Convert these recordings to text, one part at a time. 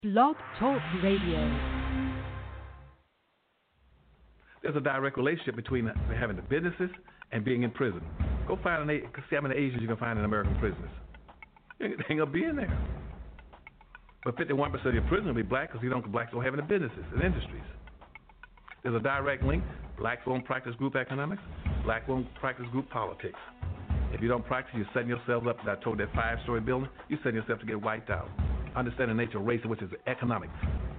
Blog Talk Radio. There's a direct relationship between having the businesses and being in prison. Go find see how many Asians you can find in American prisons. They ain't gonna be in there. But 51% of your prisoners will be black because blacks don't have any businesses and industries. There's a direct link. Blacks won't practice group economics. Blacks won't practice group politics. If you don't practice, you're setting yourself up. I told that 5-story building, you're setting yourself to get wiped out. Understand the nature of race, which is economics.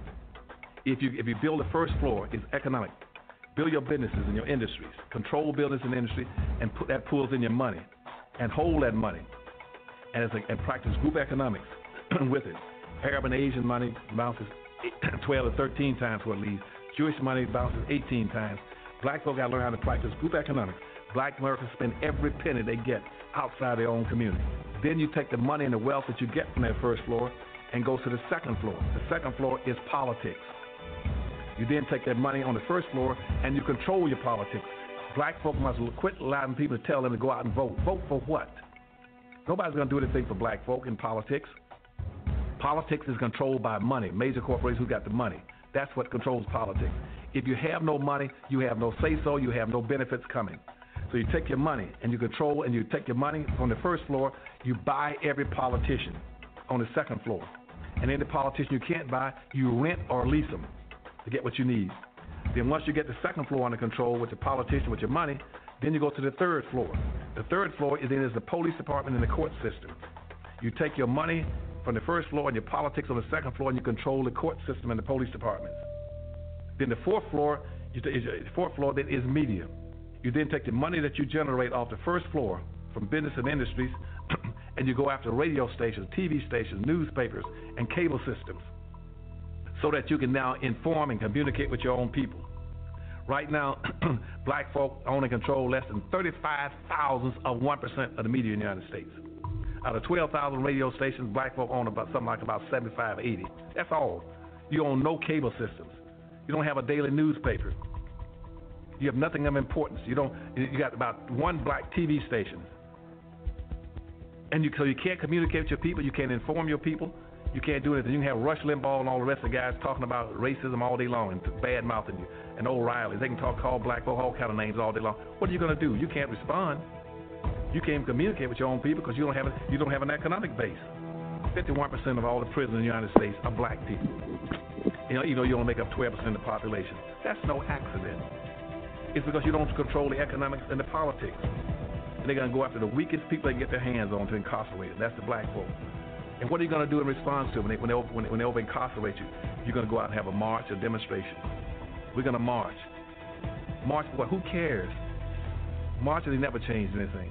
If you build the first floor, it's economic. Build your businesses and your industries. Control business and industry, and put that pulls in your money, and hold that money, and practice group economics with it. Arab and Asian money bounces 12 to 13 times what it leaves. Jewish money bounces 18 times. Black folk got to learn how to practice group economics. Black Americans spend every penny they get outside their own community. Then you take the money and the wealth that you get from that first floor and go to the second floor. The second floor is politics. You then take that money on the first floor and you control your politics. Black folk must quit allowing people to tell them to go out and vote. Vote for what? Nobody's going to do anything for black folk in politics. Politics is controlled by money. Major corporations who got the money. That's what controls politics. If you have no money, you have no say-so, you have no benefits coming. So you take your money and you control, and you take your money from the first floor, you buy every politician on the second floor. And any politician you can't buy, you rent or lease them to get what you need. Then once you get the second floor under control with the politician, with your money, then you go to the third floor. The third floor is the police department and the court system. You take your money from the first floor and your politics on the second floor, and you control the court system and the police departments. Then the fourth floor then is media. You then take the money that you generate off the first floor from business and industries, and you go after radio stations, TV stations, newspapers, and cable systems, so that you can now inform and communicate with your own people. Right now, black folk own and control less than 35 thousandths of 1% of the media in the United States. Out of 12,000 radio stations, black folk own about 75, 80. That's all. You own no cable systems. You don't have a daily newspaper. You have nothing of importance. You got about one black TV station. And so you can't communicate with your people. You can't inform your people. You can't do anything. You can have Rush Limbaugh and all the rest of the guys talking about racism all day long and bad-mouthing you. And O'Reilly. They can call black folk all kind of names all day long. What are you going to do? You can't respond. You can't communicate with your own people because you don't have an economic base. 51% of all the prisoners in the United States are black people. You only make up 12% of the population. That's no accident. It's because you don't control the economics and the politics. And they're going to go after the weakest people they can get their hands on to incarcerate them. That's the black folk. And what are you going to do in response to them when they over-incarcerate you? You're going to go out and have a march, a demonstration. We're going to march. March for what? Who cares? Marching, they never changed anything.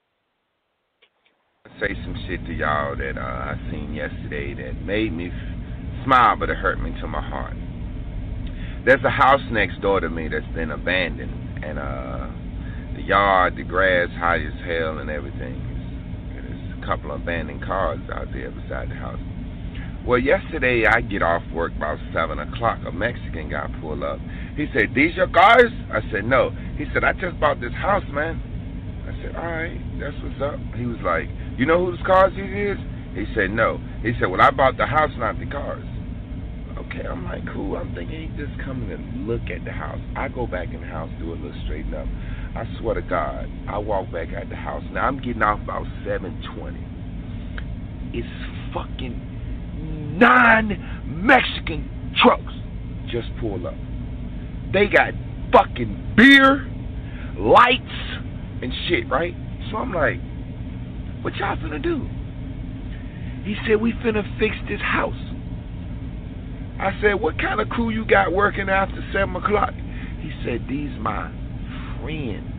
Say some shit to y'all that I seen yesterday that made me smile, but it hurt me to my heart. There's a house next door to me that's been abandoned, and the yard, the grass high as hell and everything. There's a couple of abandoned cars out there beside the house. Well, yesterday I get off work about 7 o'clock. A Mexican guy pulled up. He said, "These your cars?" I said, "No." He said, "I just bought this house, man." I said, "All right, that's what's up." He was like, "You know whose cars these is?" He said, "No." He said, "Well, I bought the house, not the cars." Okay, I'm like, cool. I'm thinking he just coming to look at the house. I go back in the house, do a little straighten up. I swear to God, I walk back at the house. Now, I'm getting off about 7:20. It's fucking 9 Mexican trucks just pull up. They got fucking beer, lights, and shit, right? So I'm like, what y'all finna do? He said, we finna fix this house. I said, what kind of crew you got working after 7 o'clock? He said, these my friends.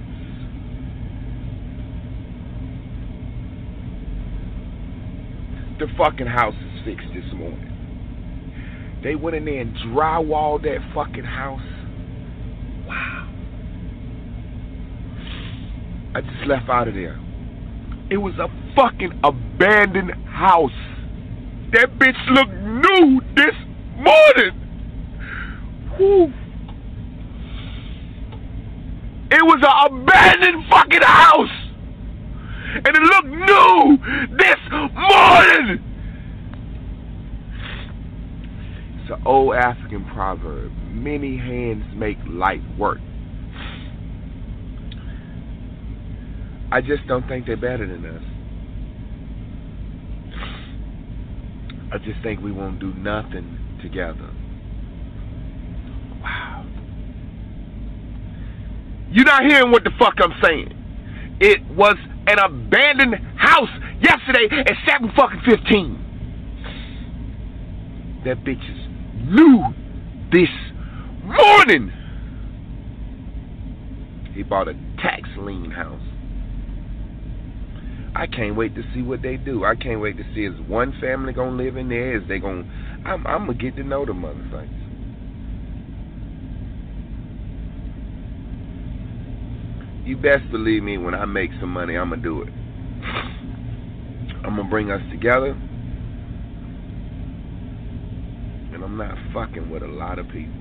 The fucking house is fixed this morning. They went in there and drywalled that fucking house. Wow. I just left out of there. It was a fucking abandoned house. That bitch looked new this morning. Whew. It was an abandoned fucking house. And it looked new this morning. It's an old African proverb. Many hands make light work. I just don't think they're better than us. I just think we won't do nothing together. Wow. You're not hearing what the fuck I'm saying. It was an abandoned house yesterday at 7:15. That bitches knew this morning. He bought a tax lien house. I can't wait to see what they do. I can't wait to see is one family gonna live in there. Is they gonna? I'm gonna get to know the motherfuckers. You best believe me. When I make some money, I'm gonna do it. I'm gonna bring us together, and I'm not fucking with a lot of people.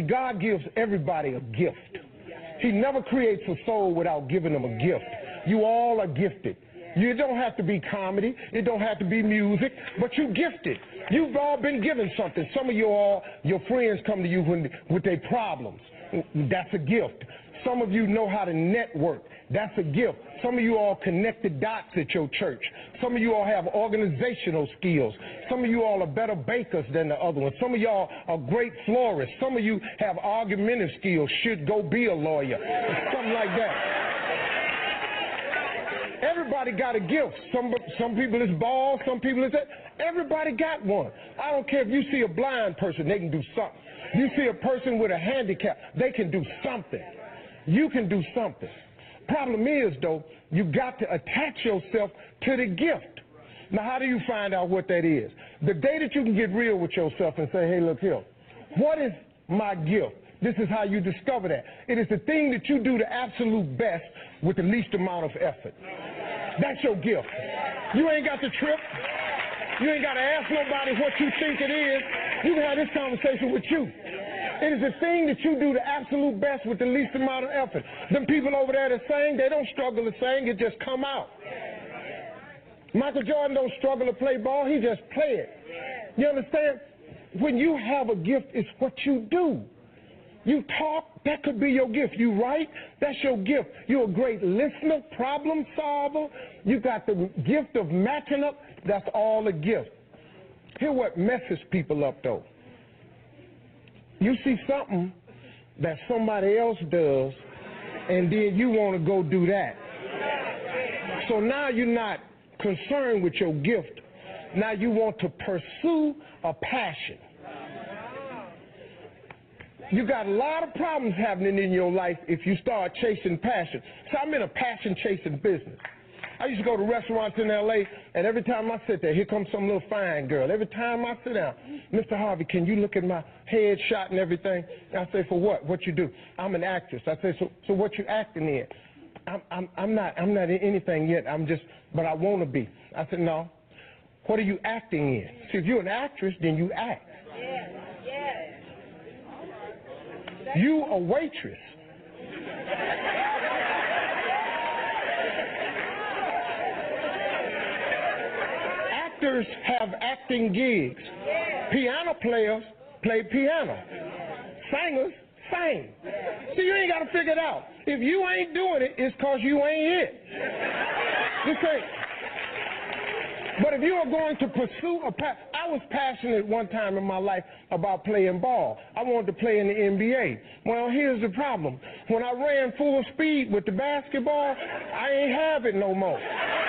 See, God gives everybody a gift. He never creates a soul without giving them a gift. You all are gifted. You don't have to be comedy. It don't have to be music, but you gifted. You've all been given something. Some of you all, your friends come to you with their problems. That's a gift. Some of you know how to network. That's a gift. Some of you all connect the dots at your church. Some of you all have organizational skills. Some of you all are better bakers than the other ones. Some of y'all are great florists. Some of you have argumentative skills, should go be a lawyer, something like that. Everybody got a gift. Some people is bald, some people is that. Everybody got one. I don't care if you see a blind person, they can do something. You see a person with a handicap, they can do something. You can do something. Problem is, though, you got to attach yourself to the gift. Now, how do you find out what that is? The day that you can get real with yourself and say, hey, look here, what is my gift? This is how you discover that. It is the thing that you do the absolute best with the least amount of effort. That's your gift. You ain't got to trip. You ain't got to ask nobody what you think it is. You can have this conversation with you. It is the thing that you do the absolute best with the least amount of effort. Them people over there that sing, they don't struggle to sing, it just come out. Michael Jordan don't struggle to play ball, he just play it. You understand? When you have a gift, it's what you do. You talk, that could be your gift. You write, that's your gift. You're a great listener, problem solver. You got the gift of matching up, that's all a gift. Here's what messes people up, though. You see something that somebody else does, and then you want to go do that. So now you're not concerned with your gift. Now you want to pursue a passion. You got a lot of problems happening in your life if you start chasing passion. So I'm in a passion-chasing business. I used to go to restaurants in L.A., and every time I sit there, here comes some little fine girl. Every time I sit down, Mr. Harvey, can you look at my head shot and everything? I say, for what? What you do? I'm an actress. I say, so what you acting in? I'm not in anything yet. But I want to be. I said, no. What are you acting in? See, if you're an actress, then you act. You a waitress. Actors have acting gigs. Piano players play piano. Singers sing. See, you ain't got to figure it out. If you ain't doing it, it's because you ain't it. Just ain't. But if you are going to pursue I was passionate one time in my life about playing ball. I wanted to play in the NBA. Well, here's the problem. When I ran full speed with the basketball, I ain't have it no more.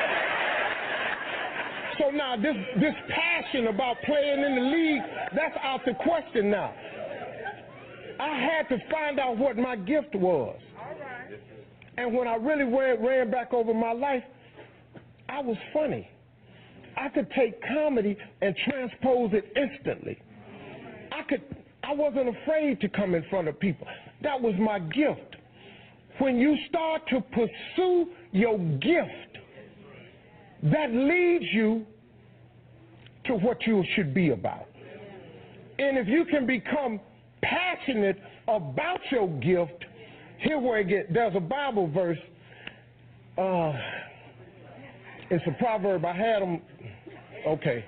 So now this passion about playing in the league, that's out the question now. I had to find out what my gift was. And when I really ran back over my life, I was funny. I could take comedy and transpose it instantly. I wasn't afraid to come in front of people. That was my gift. When you start to pursue your gift, that leads you to what you should be about. And if you can become passionate about your gift, here where it gets, there's a Bible verse. It's a proverb. I had them. Okay.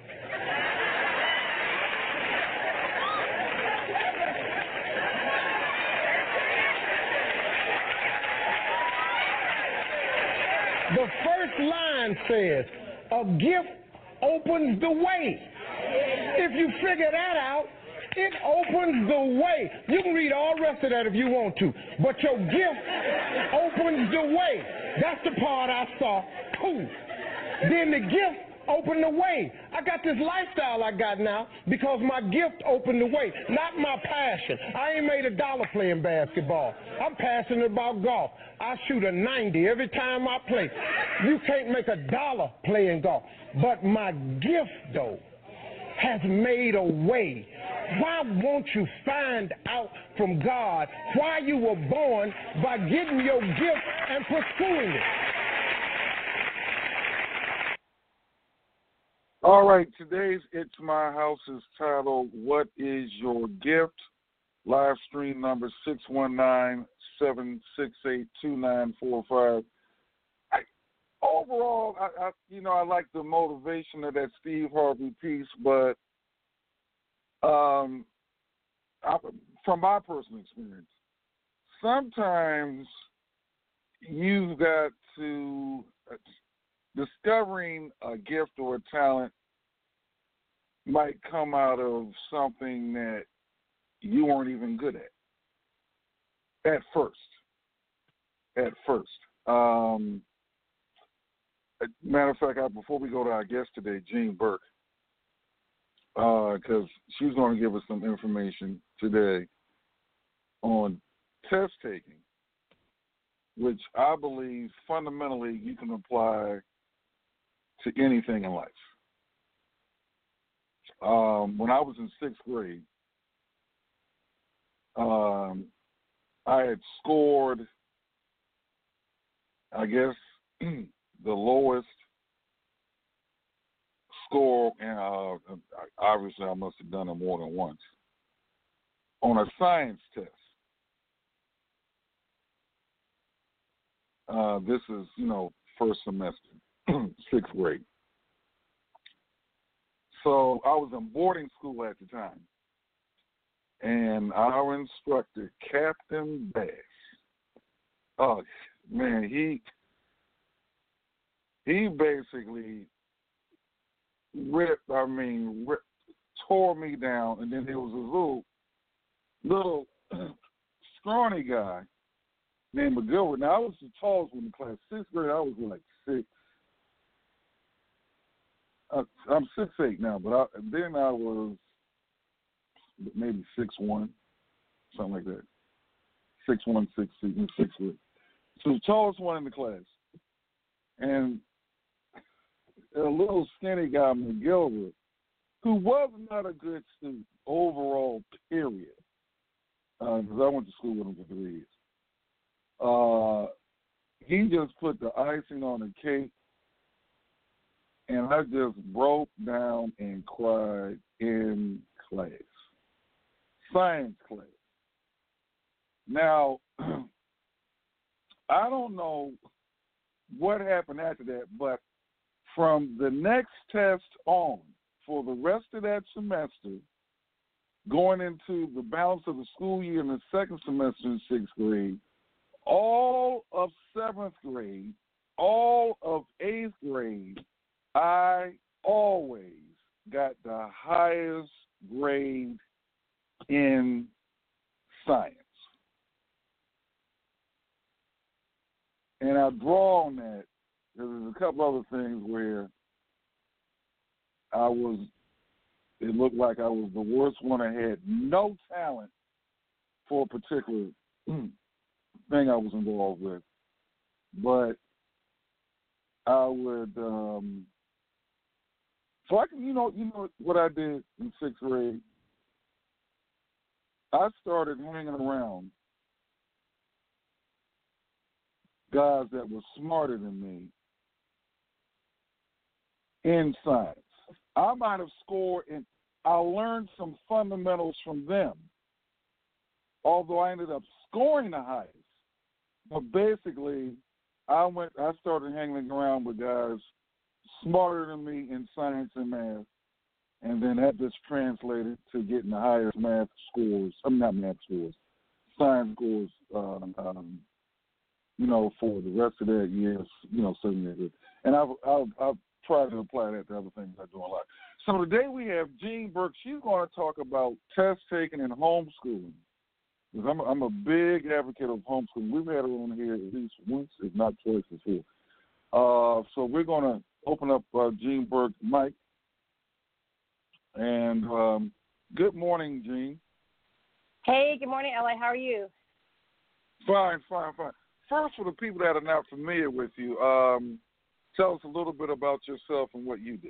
The first line says, a gift opens the way. If you figure that out, it opens the way. You can read all the rest of that if you want to, but your gift opens the way. That's the part I saw. Cool. Then the gift opened the way. I got this lifestyle I got now because my gift opened the way, not my passion. I ain't made $1 playing basketball. I'm passionate about golf. I shoot a 90 every time I play. You can't make $1 playing golf. But my gift, though, has made a way. Why won't you find out from God why you were born by getting your gift and pursuing it? All right, today's It's My House is titled, What is Your Gift? Live stream number 619-768-2945. Overall, I like the motivation of that Steve Harvey piece, but from my personal experience, sometimes you've got to discovering a gift or a talent might come out of something that you weren't even good at first. Matter of fact, before we go to our guest today, Jean Burke, because she's going to give us some information today on test taking, which I believe fundamentally you can apply to anything in life. When I was in sixth grade, I had scored, I guess, the lowest score, and obviously I must have done it more than once, on a science test. This is, first semester, sixth grade. So I was in boarding school at the time, and our instructor, Captain Bass, oh, man, he basically tore me down, and then there was a little scrawny guy named McGilbert. Now, I was the tallest one in the class. Sixth grade, I was like 6. I'm 6'8" now, but then I was maybe 6'1", something like that. 6'1", 6'2", 6'3". So the tallest one in the class. And a little skinny guy, McGilbert, who was not a good student overall, period, because I went to school with him for 3 years. He just put the icing on the cake, and I just broke down and cried in class, science class. Now, I don't know what happened after that, but from the next test on, for the rest of that semester, going into the balance of the school year in the second semester in sixth grade, all of seventh grade, all of eighth grade, I always got the highest grade in science. And I draw on that because there's a couple other things where it looked like I was the worst one. I had no talent for a particular thing I was involved with. But I would, so I can, you know what I did in sixth grade? I started hanging around guys that were smarter than me in science. I might have scored, and I learned some fundamentals from them, although I ended up scoring the highest. But basically, I started hanging around with guys smarter than me in science and math, and then that just translated to getting the highest math scores. Not math scores, science scores. For the rest of that year, 7 years. And I've tried to apply that to other things I do a lot. So today we have Jean Burke. She's going to talk about test taking and homeschooling. Because I'm a big advocate of homeschooling. We've had her on here at least once, if not twice before. So we're going to open up Jean Burke's mic. And good morning, Jean. Hey, good morning, L.A. How are you? Fine. First, for the people that are not familiar with you, tell us a little bit about yourself and what you did.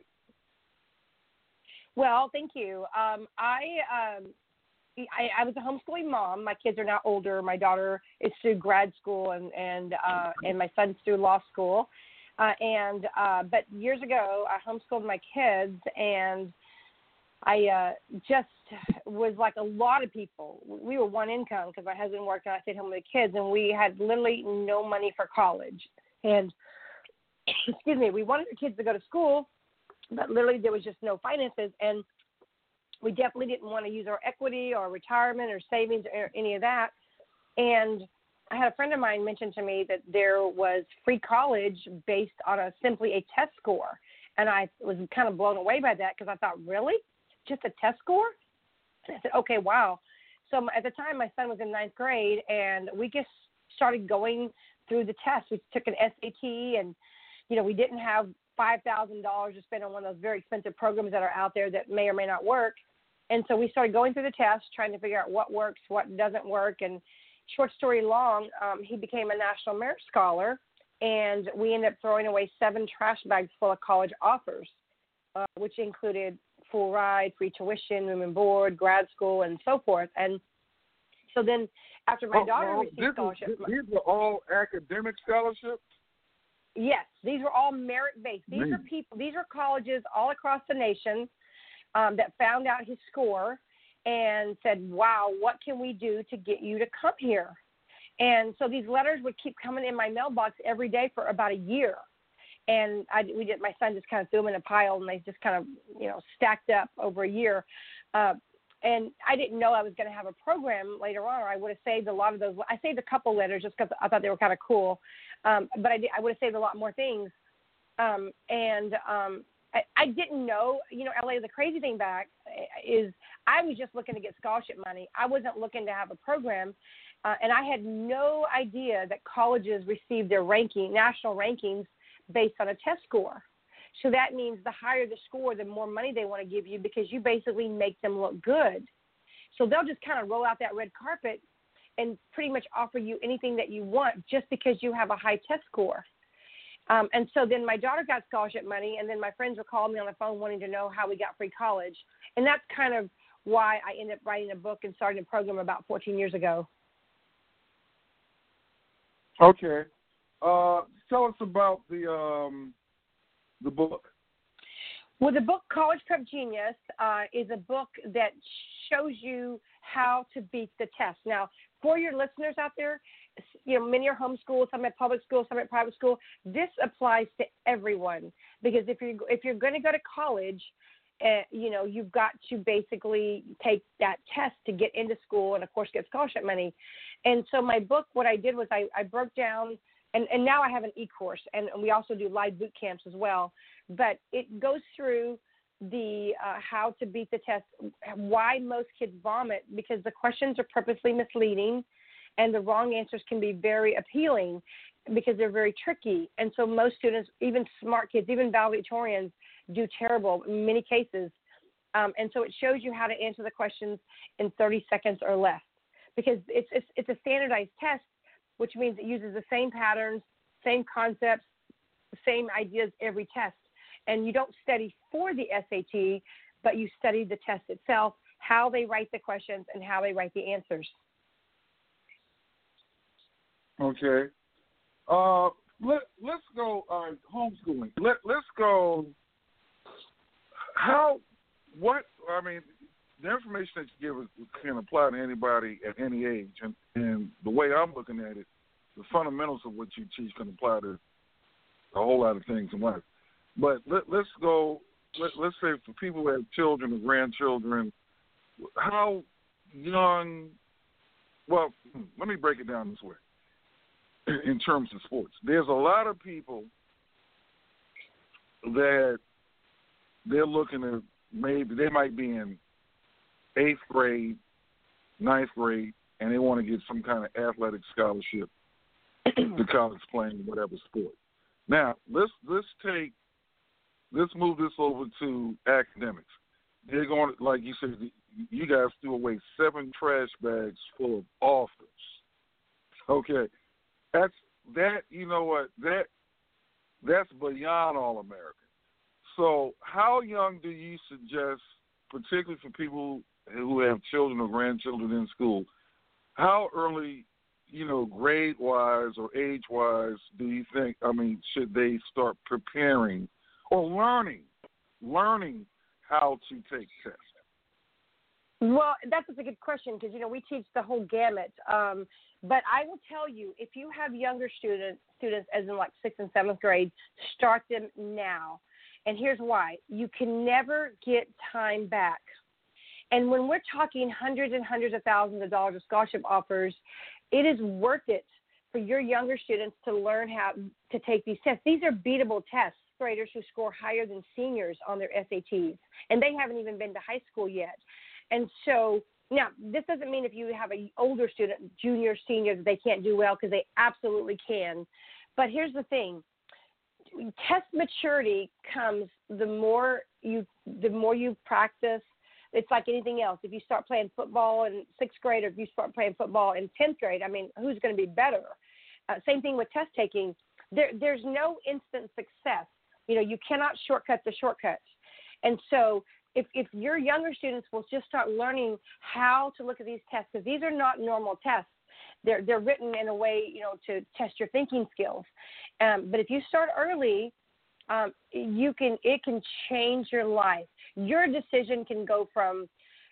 Well, thank you. I was a homeschooling mom. My kids are now older. My daughter is through grad school, and my son's through law school. But years ago, I homeschooled my kids, and just was like a lot of people. We were one income because my husband worked and I stayed home with the kids, and we had literally no money for college. And, excuse me, we wanted the kids to go to school, but literally there was just no finances. And we definitely didn't want to use our equity or retirement or savings or any of that. And I had a friend of mine mention to me that there was free college based on simply a test score. And I was kind of blown away by that because I thought, really? Just a test score? And I said, okay, wow. So at the time, my son was in 9th grade, and we just started going through the tests. We took an SAT, and, we didn't have $5,000 to spend on one of those very expensive programs that are out there that may or may not work. And so we started going through the tests, trying to figure out what works, what doesn't work. And short story long, he became a National Merit Scholar, and we ended up throwing away 7 trash bags full of college offers, which included full ride, free tuition, room and board, grad school, and so forth. And so then after my daughter received scholarships. These are all academic scholarships? Yes, these were all merit-based. These are colleges all across the nation that found out his score and said, wow, what can we do to get you to come here? And so these letters would keep coming in my mailbox every day for about a year. And my son just kind of threw them in a pile, and they just kind of, stacked up over a year. And I didn't know I was going to have a program later on, or I would have saved a lot of those. I saved a couple letters just because I thought they were kind of cool. But I would have saved a lot more things. I didn't know, LA, the crazy thing back is I was just looking to get scholarship money. I wasn't looking to have a program. And I had no idea that colleges received their national rankings based on a test score. So that means the higher the score, the more money they want to give you because you basically make them look good. So they'll just kind of roll out that red carpet and pretty much offer you anything that you want just because you have a high test score. And so then my daughter got scholarship money, and then my friends would call me on the phone wanting to know how we got free college. And that's kind of why I ended up writing a book and starting a program about 14 years ago. Okay. Tell us about the book. Well, the book College Prep Genius is a book that shows you how to beat the test. Now, for your listeners out there, many are homeschooled, some at public school, some at private school. This applies to everyone because if you're going to go to college, you've got to basically take that test to get into school and, of course, get scholarship money. And so my book, what I did was I broke down, and now I have an e-course, and we also do live boot camps as well. But it goes through the how to beat the test, why most kids vomit, because the questions are purposely misleading, and the wrong answers can be very appealing because they're very tricky. And so most students, even smart kids, even valedictorians, do terrible in many cases. And so it shows you how to answer the questions in 30 seconds or less because it's a standardized test, which means it uses the same patterns, same concepts, same ideas every test. And you don't study for the SAT, but you study the test itself, how they write the questions and how they write the answers. Okay. Let's go homeschooling. Let's go. The information that you give can apply to anybody at any age, and the way I'm looking at it, the fundamentals of what you teach can apply to a whole lot of things in life. But let's go. Let's say for people who have children or grandchildren, how young? Well, let me break it down this way. In terms of sports, there's a lot of people that they're looking at, maybe they might be in 8th grade, 9th grade, and they want to get some kind of athletic scholarship to college playing whatever sport. Now, let's move this over to academics. They're going to, like you said, you guys threw away 7 trash bags full of offers. Okay. That's beyond all American. So how young do you suggest, particularly for people who have children or grandchildren in school, how early, grade-wise or age-wise do you think, should they start preparing or learning how to take tests? Well, that's a good question because, we teach the whole gamut. But I will tell you, if you have younger students as in like 6th and 7th grade, start them now. And here's why. You can never get time back. And when we're talking hundreds and hundreds of thousands of dollars of scholarship offers, it is worth it for your younger students to learn how to take these tests. These are beatable tests. Graders who score higher than seniors on their SATs, and they haven't even been to high school yet. And so now this doesn't mean if you have an older student, junior, senior, that they can't do well, because they absolutely can. But here's the thing. Test maturity comes the more you practice. It's like anything else. If you start playing football in 6th grade, or if you start playing football in 10th grade, who's going to be better? Same thing with test taking. There's no instant success. You cannot shortcut the shortcuts. And so if your younger students will just start learning how to look at these tests, because these are not normal tests. They're written in a way, to test your thinking skills. But if you start early, it can change your life. Your decision can go from,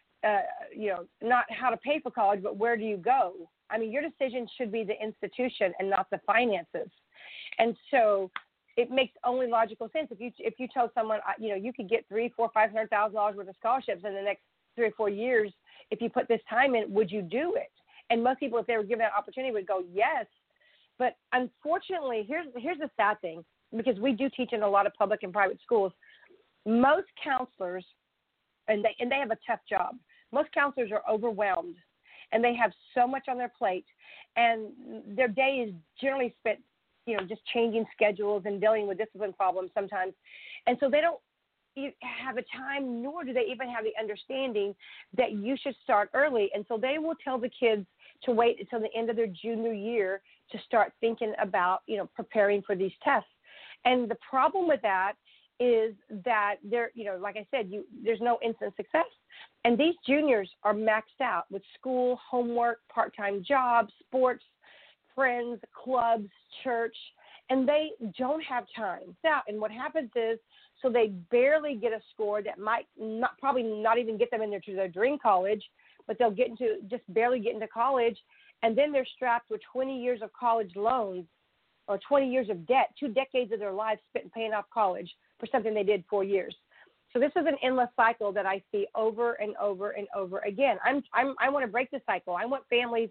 not how to pay for college, but where do you go? Your decision should be the institution and not the finances. And so it makes only logical sense. If you tell someone, you could get $300,000, $400,000, $500,000 worth of scholarships in the next 3 or 4 years, if you put this time in, would you do it? And most people, if they were given that opportunity, would go yes. But unfortunately, here's the sad thing, because we do teach in a lot of public and private schools. Most counselors, and they have a tough job. Most counselors are overwhelmed, and they have so much on their plate, and their day is generally spent, just changing schedules and dealing with discipline problems sometimes. And so they don't have a time, nor do they even have the understanding that you should start early. And so they will tell the kids to wait until the end of their junior year to start thinking about, preparing for these tests. And the problem with that is that like I said, there's no instant success. And these juniors are maxed out with school, homework, part-time jobs, sports, friends, clubs, church, and they don't have time. And what happens is, so they barely get a score that might probably not even get them into their dream college, but they'll barely get into college, and then they're strapped with 20 years of college loans or 20 years of debt, 2 decades of their lives spent paying off college for something they did 4 years. So this is an endless cycle that I see over and over and over again. I want to break the cycle. I want families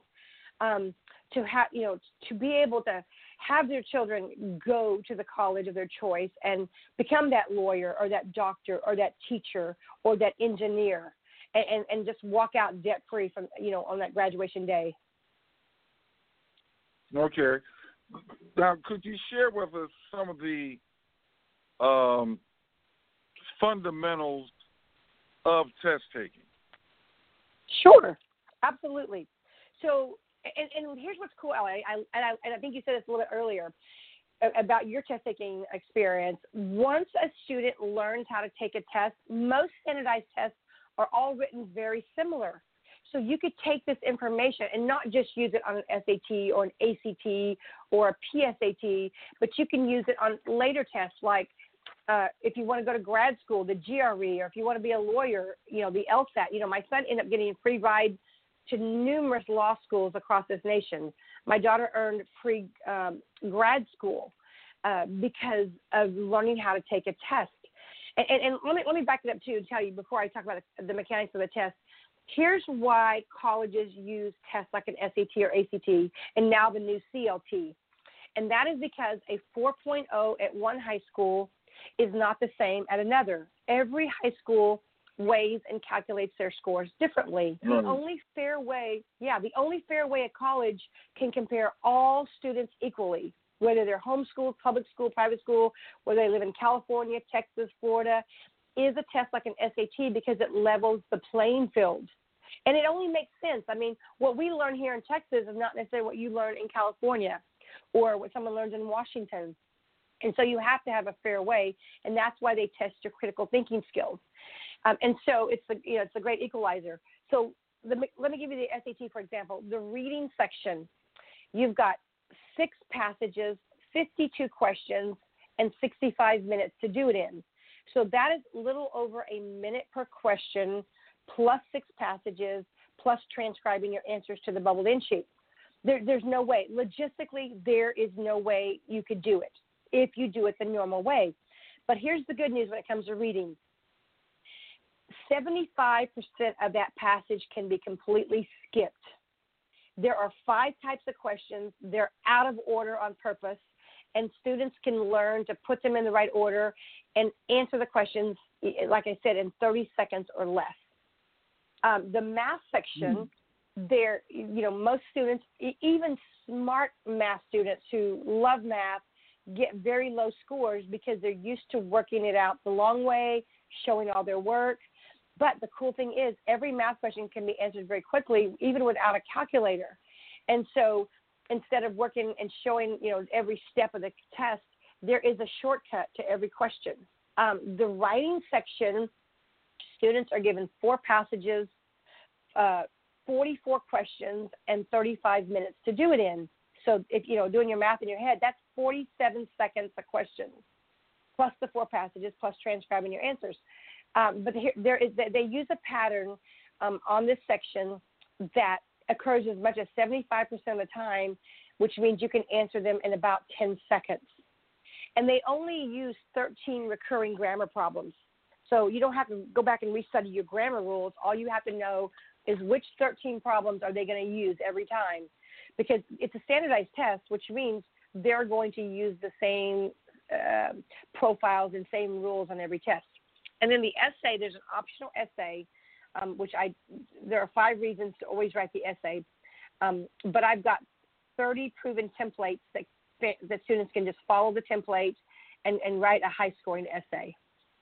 to have, to be able to have their children go to the college of their choice and become that lawyer or that doctor or that teacher or that engineer, and just walk out debt free from, on that graduation day. Okay. Now, could you share with us some of the fundamentals of test taking? Sure, absolutely. So, and here's what's cool, Ellie, and I think you said this a little bit earlier about your test taking experience. Once a student learns how to take a test, most standardized tests are all written very similar. So you could take this information and not just use it on an SAT or an ACT or a PSAT, but you can use it on later tests like if you want to go to grad school, the GRE, or if you want to be a lawyer, the LSAT. My son ended up getting a free ride to numerous law schools across this nation. My daughter earned free grad school because of learning how to take a test. And let me back it up too and tell you before I talk about the mechanics of the test. Here's why colleges use tests like an SAT or ACT and now the new CLT. And that is because a 4.0 at one high school is not the same at another. Every high school weighs and calculates their scores differently. The only fair way a college can compare all students equally, whether they're homeschooled, public school, private school, whether they live in California, Texas, Florida, is a test like an SAT because it levels the playing field. And it only makes sense. I mean, what we learn here in Texas is not necessarily what you learn in California or what someone learns in Washington. And so you have to have a fair way, and that's why they test your critical thinking skills. And so it's a great equalizer. So let me give you the SAT, for example. The reading section, you've got 6 passages, 52 questions, and 65 minutes to do it in. So that is a little over a minute per question plus 6 passages, plus transcribing your answers to the bubbled in sheet. There's no way. Logistically, there is no way you could do it if you do it the normal way. But here's the good news when it comes to reading. 75% of that passage can be completely skipped. There are 5 types of questions. They're out of order on purpose, and students can learn to put them in the right order and answer the questions, like I said, in 30 seconds or less. The math section, most students, even smart math students who love math, get very low scores because they're used to working it out the long way, showing all their work. But the cool thing is every math question can be answered very quickly, even without a calculator. And so instead of working and showing, every step of the test, there is a shortcut to every question. The writing section, students are given 4 passages, 44 questions, and 35 minutes to do it in. So if, doing your math in your head, that's 47 seconds a question, plus the 4 passages, plus transcribing your answers. But they use a pattern on this section that occurs as much as 75% of the time, which means you can answer them in about 10 seconds. And they only use 13 recurring grammar problems. So you don't have to go back and restudy your grammar rules. All you have to know is which 13 problems are they going to use every time, because it's a standardized test, which means they're going to use the same profiles and same rules on every test. And then the essay, there's an optional essay, there are 5 reasons to always write the essay, but I've got 30 proven templates that students can just follow the template and write a high-scoring essay.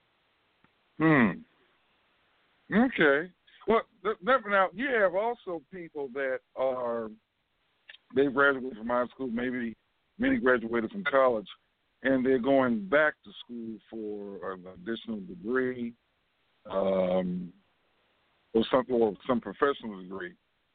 Okay. Well, now you have also people that they've graduated from high school, maybe many graduated from college, and they're going back to school for an additional degree, or some professional degree.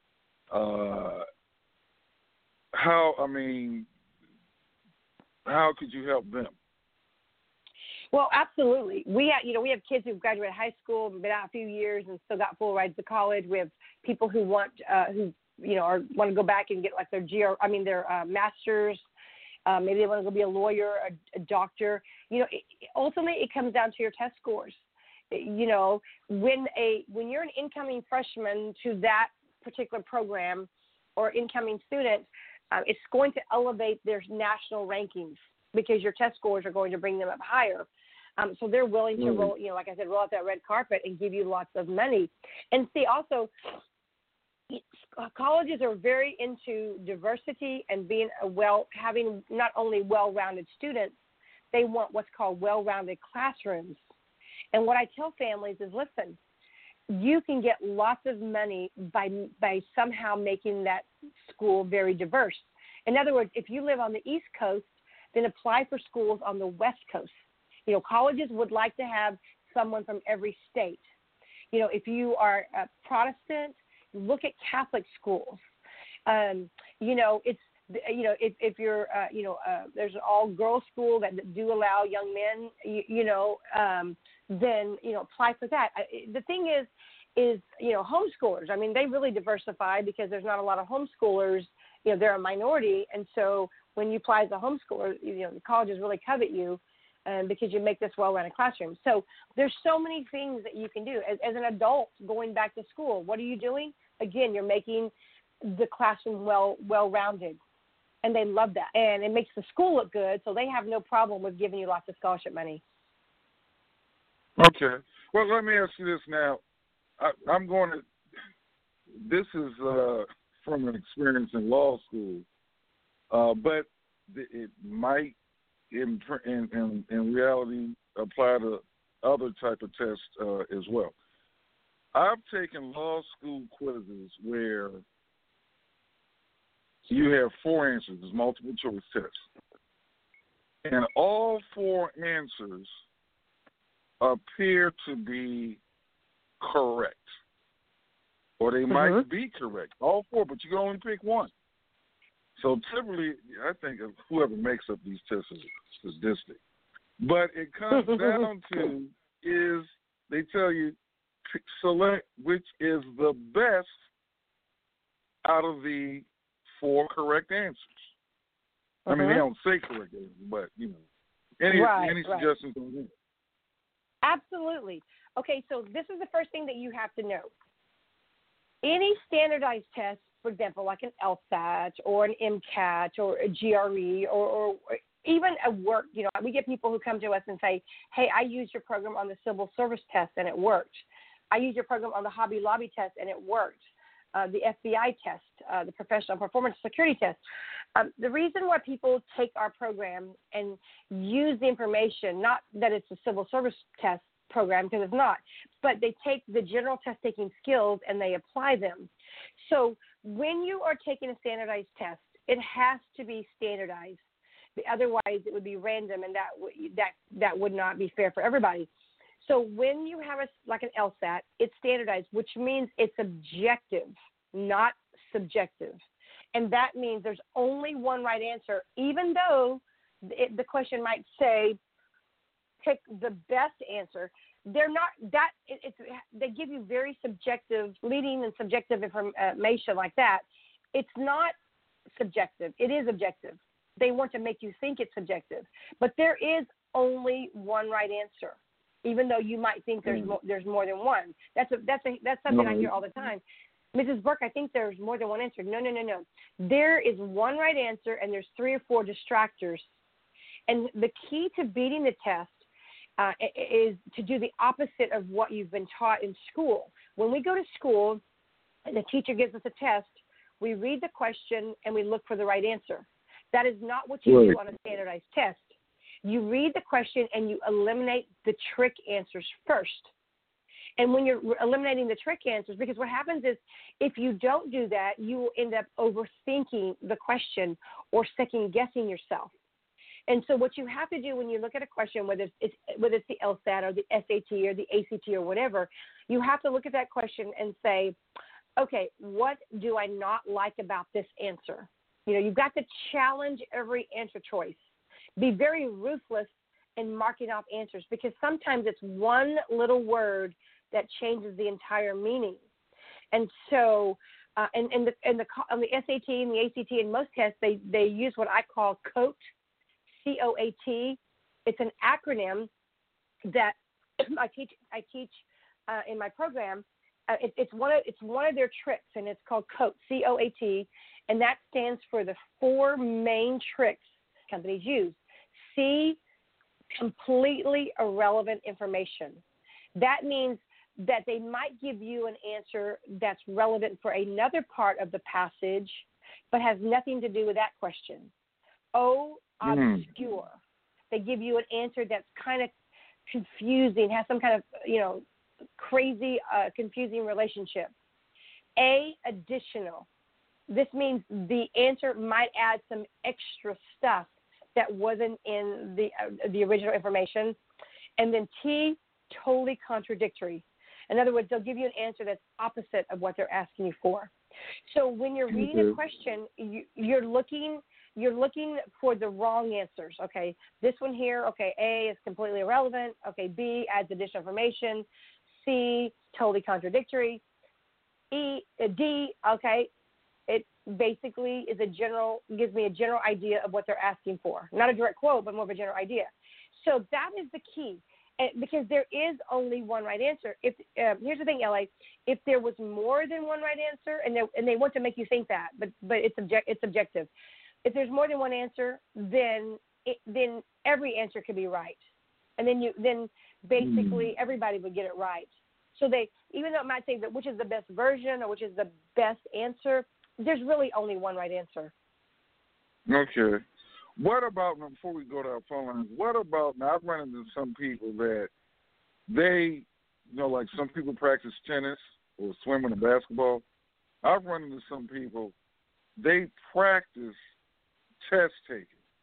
How could you help them? Well, absolutely. We have kids who've graduated high school, been out a few years, and still got full rides to college. We have people who want to go back and get like their master's. Maybe they want to go be a lawyer, a doctor. Ultimately, it comes down to your test scores. When you're an incoming freshman to that particular program or incoming student, it's going to elevate their national rankings because your test scores are going to bring them up higher. So they're willing to roll out that red carpet and give you lots of money. And see, also, colleges are very into diversity and having not only well-rounded students, they want what's called well-rounded classrooms. And what I tell families is, listen, you can get lots of money by somehow making that school very diverse. In other words, if you live on the East Coast, then apply for schools on the West Coast. Colleges would like to have someone from every state. If you are a Protestant, look at Catholic schools. If you're, there's an all-girls school that do allow young men, then, apply for that. The thing is, homeschoolers. I mean, they really diversify because there's not a lot of homeschoolers. They're a minority. And so when you apply as a homeschooler, the colleges really covet you because you make this well-rounded classroom. So there's so many things that you can do. As an adult going back to school, what are you doing? Again, you're making the classroom well-rounded. And they love that. And it makes the school look good, so they have no problem with giving you lots of scholarship money. Okay. Well, let me ask you this now. This is from an experience in law school, but it might, in reality, apply to other type of tests as well. I've taken law school quizzes where you have 4 answers, there's multiple choice tests. And all 4 answers appear to be correct. Or they might be correct. All 4, but you can only pick one. So typically, I think whoever makes up these tests is sadistic. But it comes down to they tell you select which is the best out of the 4 correct answers. I mean, they don't say correct answers, but, you know, any suggestions on that? Absolutely. Okay, so this is the first thing that you have to know. Any standardized test, for example, like an LSAT or an MCAT or a GRE or even a work, you know, we get people who come to us and say, hey, I used your program on the civil service test and it worked. I used your program on the Hobby Lobby test and it worked. The FBI test, the Professional Performance Security test. The reason why people take our program and use the information, not that it's a civil service test program, because it's not, but they take the general test-taking skills and they apply them. So when you are taking a standardized test, it has to be standardized. Otherwise, it would be random, and that would not be fair for everybody. So when you have like an LSAT, it's standardized, which means it's objective, not subjective. And that means there's only one right answer, even though the question might say, pick the best answer. They're not that. They give you very subjective, leading and subjective information like that. It's not subjective. It is objective. They want to make you think it's subjective, but there is only one right answer, even though you might think there's more than one. That's something I hear all the time. Mrs. Burke, I think there's more than one answer. No. There is one right answer, and there's 3 or 4 distractors. And the key to beating the test is to do the opposite of what you've been taught in school. When we go to school and the teacher gives us a test, we read the question and we look for the right answer. That is not what you do on a standardized test. You read the question and you eliminate the trick answers first. And when you're eliminating the trick answers, because what happens is if you don't do that, you will end up overthinking the question or second-guessing yourself. And so what you have to do when you look at a question, whether it's the LSAT or the SAT or the ACT or whatever, you have to look at that question and say, okay, what do I not like about this answer? You know, you've got to challenge every answer choice. Be very ruthless in marking off answers, because sometimes it's one little word that changes the entire meaning. And so on the SAT and the ACT and most tests, they use what I call COAT, C-O-A-T. It's an acronym that I teach in my program. It's one of their tricks, and it's called COAT, C-O-A-T, and that stands for the 4 main tricks companies use. C, completely irrelevant information. That means that they might give you an answer that's relevant for another part of the passage, but has nothing to do with that question. O, obscure. They give you an answer that's kind of confusing, has some kind of, crazy, confusing relationship. A, additional. This means the answer might add some extra stuff that wasn't in the original information. And then T, totally contradictory. In other words, they'll give you an answer that's opposite of what they're asking you for. So when you're reading a question, you're looking for the wrong answers. Okay, this one here, okay, A is completely irrelevant. Okay, B adds additional information. C, totally contradictory. D, okay, it basically is gives me a general idea of what they're asking for. Not a direct quote, but more of a general idea. So that is the key, because there is only one right answer. Here's the thing, L.A., if there was more than one right answer, and they want to make you think that, but it's subjective. If there's more than one answer, then every answer could be right, and then basically everybody would get it right. So even though it might say that which is the best version or which is the best answer, there's really only one right answer. Okay. What about, before we go to our phone lines, now I've run into some people that they, like some people practice tennis or swimming or basketball. I've run into some people, they practice test taking.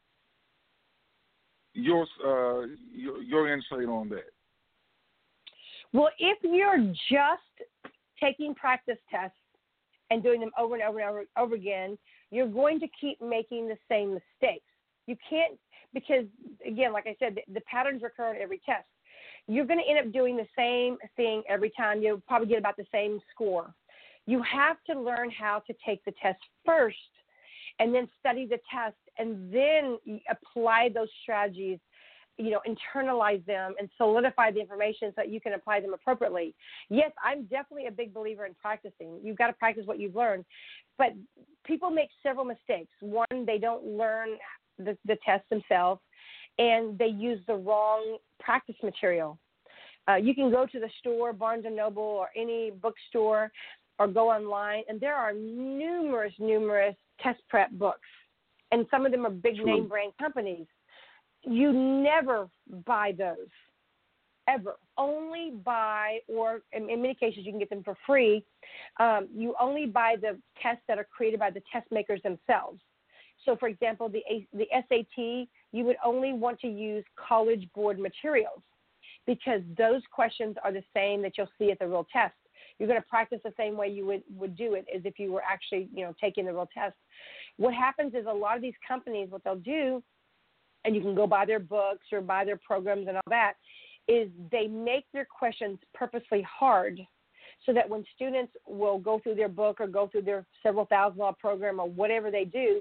Your insight on that? Well, if you're just taking practice tests and doing them over and over and over again, you're going to keep making the same mistakes. You can't, because, again, like I said, the patterns recur on every test. you're going to end up doing the same thing every time. You'll probably get about the same score. You have to learn how to take the test first and then study the test and then apply those strategies, internalize them and solidify the information so that you can apply them appropriately. Yes, I'm definitely a big believer in practicing. You've got to practice what you've learned. But people make several mistakes. One, they don't learn the test themselves, and they use the wrong practice material. You can go to the store, Barnes & Noble, or any bookstore, or go online, and there are numerous test prep books, and some of them are big name brand companies. You never buy those, ever. Only buy, or in many cases you can get them for free, you only buy the tests that are created by the test makers themselves. So, for example, the SAT, you would only want to use College Board materials because those questions are the same that you'll see at the real test. You're going to practice the same way you would do it as if you were actually, taking the real test. What happens is a lot of these companies, what they'll do, and you can go buy their books or buy their programs and all that, is they make their questions purposely hard so that when students will go through their book or go through their several $1,000 program or whatever they do,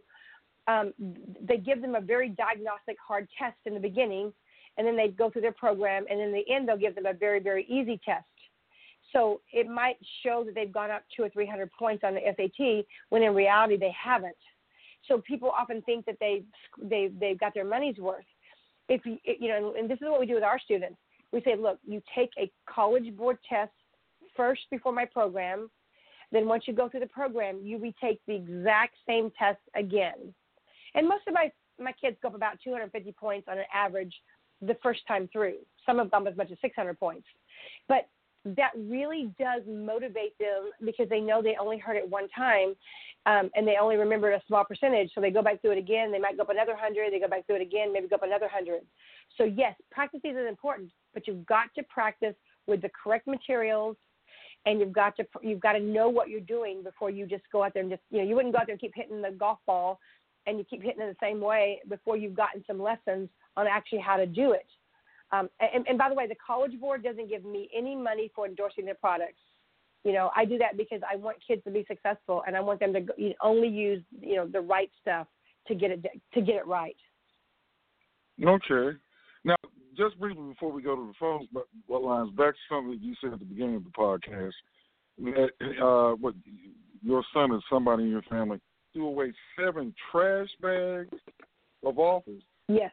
they give them a very diagnostic hard test in the beginning, and then they go through their program, and in the end they'll give them a very, very easy test. So it might show that they've gone up 200 or 300 points on the SAT when in reality they haven't. So people often think that they've got their money's worth. If you, and this is what we do with our students. We say, look, you take a College Board test first before my program. Then once you go through the program, you retake the exact same test again. And most of my kids go up about 250 points on an average the first time through. Some have gone as much as 600 points. But that really does motivate them because they know they only heard it one time, and they only remembered a small percentage. So they go back through it again. They might go up another 100. They go back through it again, maybe go up another 100. So, yes, practice is important, but you've got to practice with the correct materials, and you've got to know what you're doing before you just go out there and just, you wouldn't go out there and keep hitting the golf ball and you keep hitting it the same way before you've gotten some lessons on actually how to do it. And by the way, the College Board doesn't give me any money for endorsing their products. I do that because I want kids to be successful, and I want them to only use the right stuff to get it right. Okay. Now, just briefly before we go to the phones, but what lines back to something that you said at the beginning of the podcast, that what your son is somebody in your family threw away 7 trash bags of offers. Yes.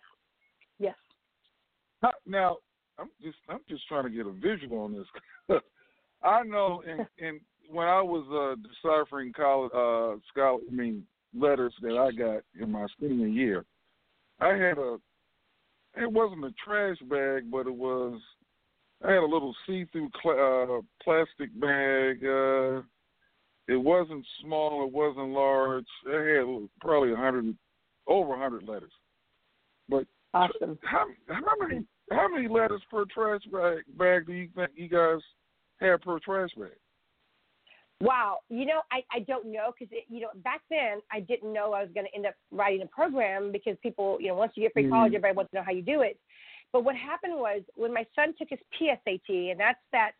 Now, I'm just trying to get a visual on this. I know, in when I was deciphering college letters that I got in my senior year, I had it wasn't a trash bag, but I had a little see-through plastic bag. It wasn't small, it wasn't large. I had probably over 100 letters. But awesome. How many letters per trash bag do you think you guys have per trash bag? Wow. I don't know because, back then I didn't know I was going to end up writing a program because people, once you get free college, everybody wants to know how you do it. But what happened was when my son took his PSAT, and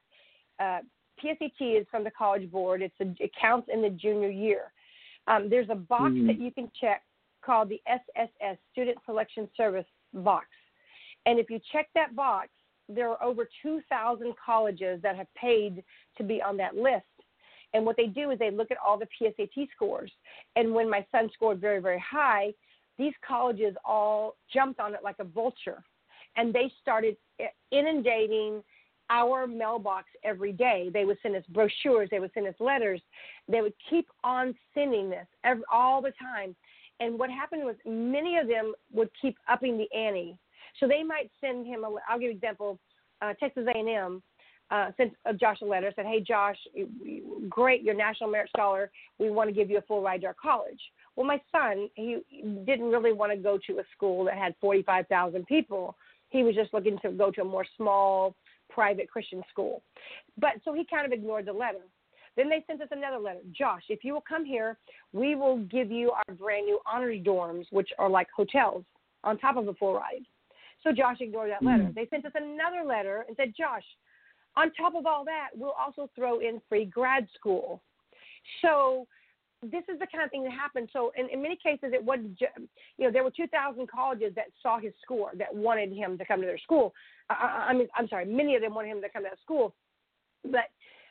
PSAT is from the College Board. It counts in the junior year. There's a box that you can check called the SSS, Student Selection Service box. And if you check that box, there are over 2,000 colleges that have paid to be on that list. And what they do is they look at all the PSAT scores. And when my son scored very, very high, these colleges all jumped on it like a vulture. And they started inundating our mailbox every day. They would send us brochures. They would send us letters. They would keep on sending this all the time. And what happened was many of them would keep upping the ante. So they might send him, I'll give you an example, Texas A&M sent Josh a letter, said, hey, Josh, great, you're a National Merit Scholar. We want to give you a full ride to our college. Well, my son, he didn't really want to go to a school that had 45,000 people. He was just looking to go to a more small, private Christian school. But so he kind of ignored the letter. Then they sent us another letter. Josh, if you will come here, we will give you our brand new honors dorms, which are like hotels on top of a full ride. So Josh ignored that letter. They sent us another letter and said, Josh, on top of all that, we'll also throw in free grad school. So this is the kind of thing that happened. So in many cases, it wasn't, there were 2,000 colleges that saw his score, that wanted him to come to their school. Many of them wanted him to come to that school. But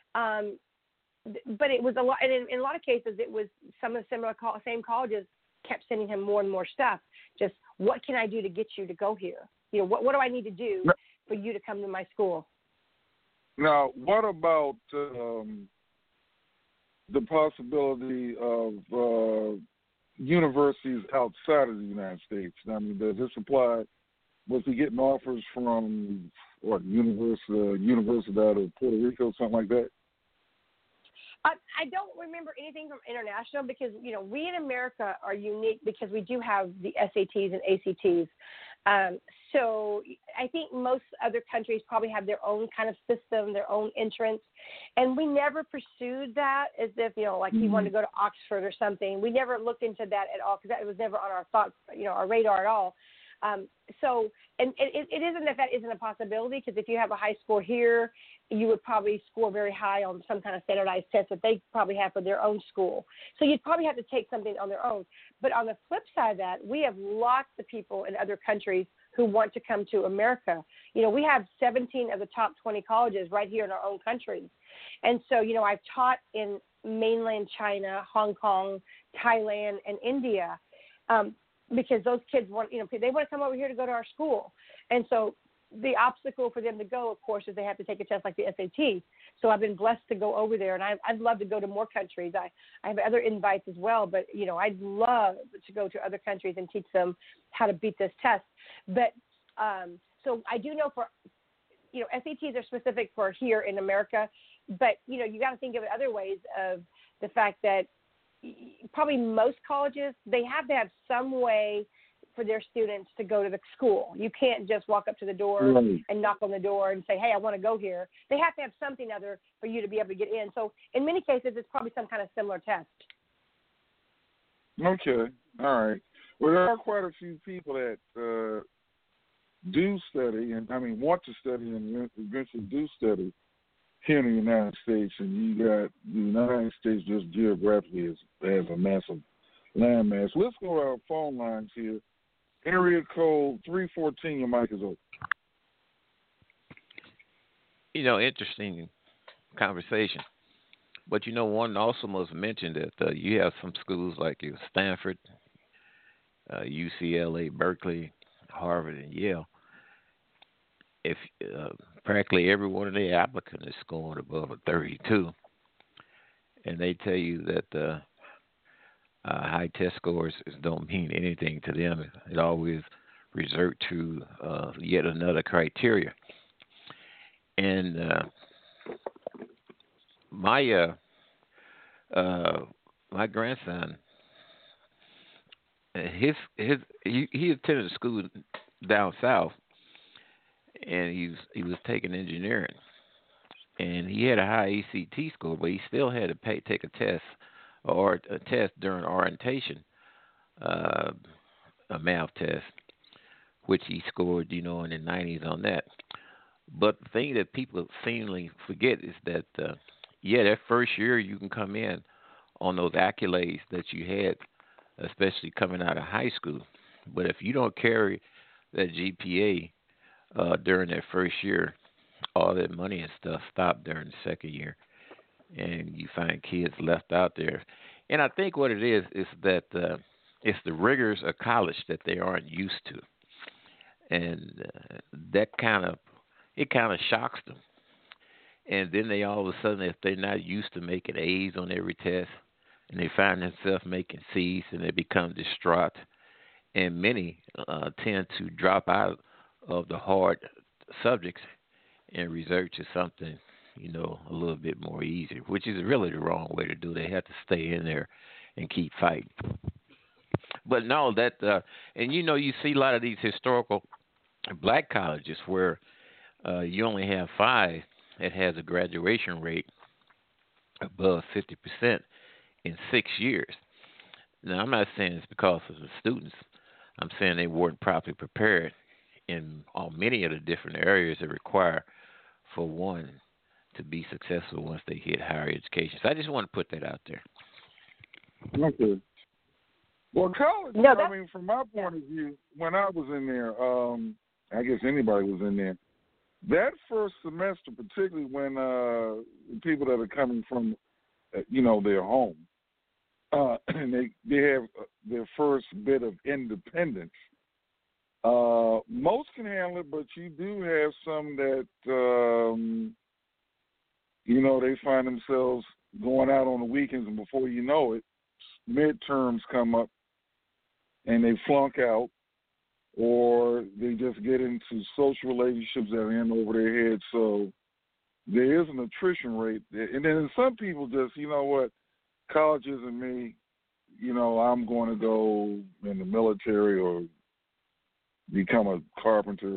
it was a lot, and in a lot of cases, it was some of the same colleges kept sending him more and more stuff. Just, what can I do to get you to go here? What do I need to do for you to come to my school? Now, what about the possibility of universities outside of the United States? I mean, does this apply? Was he getting offers from Universidad of Puerto Rico, something like that? I don't remember anything from international because, we in America are unique because we do have the SATs and ACTs. So I think most other countries probably have their own kind of system, their own entrance. And we never pursued that as if, like he wanted to go to Oxford or something. We never looked into that at all because that was never on our thoughts, our radar at all. And it isn't that isn't a possibility, because if you have a high score here, you would probably score very high on some kind of standardized test that they probably have for their own school. So you'd probably have to take something on their own. But on the flip side of that, we have lots of people in other countries who want to come to America. We have 17 of the top 20 colleges right here in our own country. And so, I've taught in mainland China, Hong Kong, Thailand, and India. Because those kids want, they want to come over here to go to our school. And so the obstacle for them to go, of course, is they have to take a test like the SAT. So I've been blessed to go over there, and I'd love to go to more countries. I have other invites as well, but, I'd love to go to other countries and teach them how to beat this test. But so I do know for, SATs are specific for here in America, but, you got to think of it other ways of the fact that probably most colleges, they have to have some way for their students to go to the school. You can't just walk up to the door and knock on the door and say, hey, I want to go here. They have to have something other for you to be able to get in. So in many cases, it's probably some kind of similar test. Okay. All right. Well, there are quite a few people that do study, and want to study and eventually do study here in the United States, and you got the United States just geographically has a massive landmass. Let's go to our phone lines here. Area code 314, your mic is open. Interesting conversation. But one also must mention that you have some schools like Stanford, UCLA, Berkeley, Harvard, and Yale. If practically every one of the applicants is scoring above a 32, and they tell you that high test scores don't mean anything to them. It always resort to yet another criteria. And my grandson, he attended a school down south, and he was taking engineering, and he had a high ACT score, but he still had to take a test during orientation, a math test, which he scored, in the 90s on that. But the thing that people seemingly forget is that, that first year you can come in on those accolades that you had, especially coming out of high school. But if you don't carry that GPA during that first year, all that money and stuff stopped during the second year, and you find kids left out there. And I think what it is that it's the rigors of college that they aren't used to, and that kind of shocks them. And then they all of a sudden, if they're not used to making A's on every test, and they find themselves making C's, and they become distraught. And many tend to drop out of the hard subjects and resort to something, a little bit more easy, which is really the wrong way to do. They have to stay in there and keep fighting. But no, and you see a lot of these historical black colleges where you only have 5 that has a graduation rate above 50% in 6 years. Now, I'm not saying it's because of the students. I'm saying they weren't properly prepared in on many of the different areas that require for one to be successful once they hit higher education. So I just want to put that out there. Okay. Well, college, No, I mean, from my point of view, when I was in there, I guess anybody was in there, that first semester, particularly when people that are coming from, their home, and they have their first bit of independence, most can handle it, but you do have some that, they find themselves going out on the weekends, and before you know it, midterms come up, and they flunk out, or they just get into social relationships that are in over their heads. So there is an attrition rate. And then some people just, college isn't me. I'm going to go in the military or become a carpenter.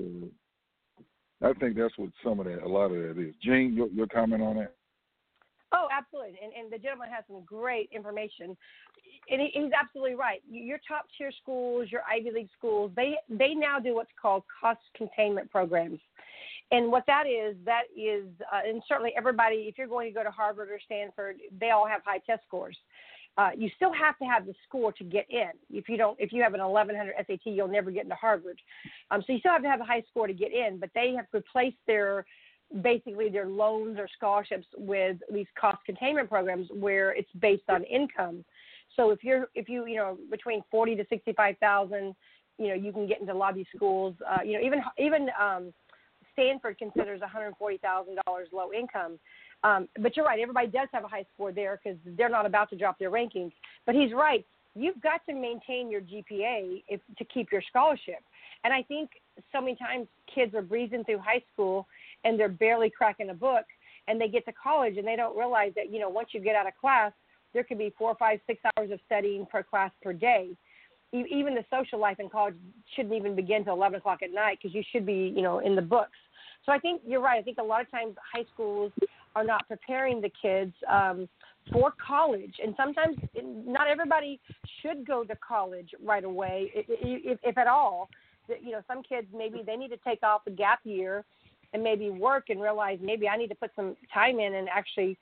I think that's what a lot of that is. Gene, your comment on that? Oh, absolutely. And the gentleman has some great information. And he's absolutely right. Your top-tier schools, your Ivy League schools, they now do what's called cost containment programs. And what that is, and certainly everybody, if you're going to go to Harvard or Stanford, they all have high test scores. You still have to have the score to get in. If you have an 1100 SAT, you'll never get into Harvard. So you still have to have a high score to get in, but they have replaced their loans or scholarships with these cost containment programs where it's based on income. So if you between 40 to 65,000, you can get into a lot of these schools. Even Stanford considers $140,000 low income. But you're right, everybody does have a high score there because they're not about to drop their rankings. But he's right. You've got to maintain your GPA to keep your scholarship. And I think so many times kids are breezing through high school and they're barely cracking a book, and they get to college and they don't realize that, once you get out of class, there could be 4, 5, 6 hours of studying per class per day. Even the social life in college shouldn't even begin till 11 o'clock at night because you should be, in the books. So I think you're right. I think a lot of times high schools are not preparing the kids for college. And sometimes not everybody should go to college right away, if at all. Some kids, maybe they need to take off a gap year and maybe work and realize maybe I need to put some time in and actually,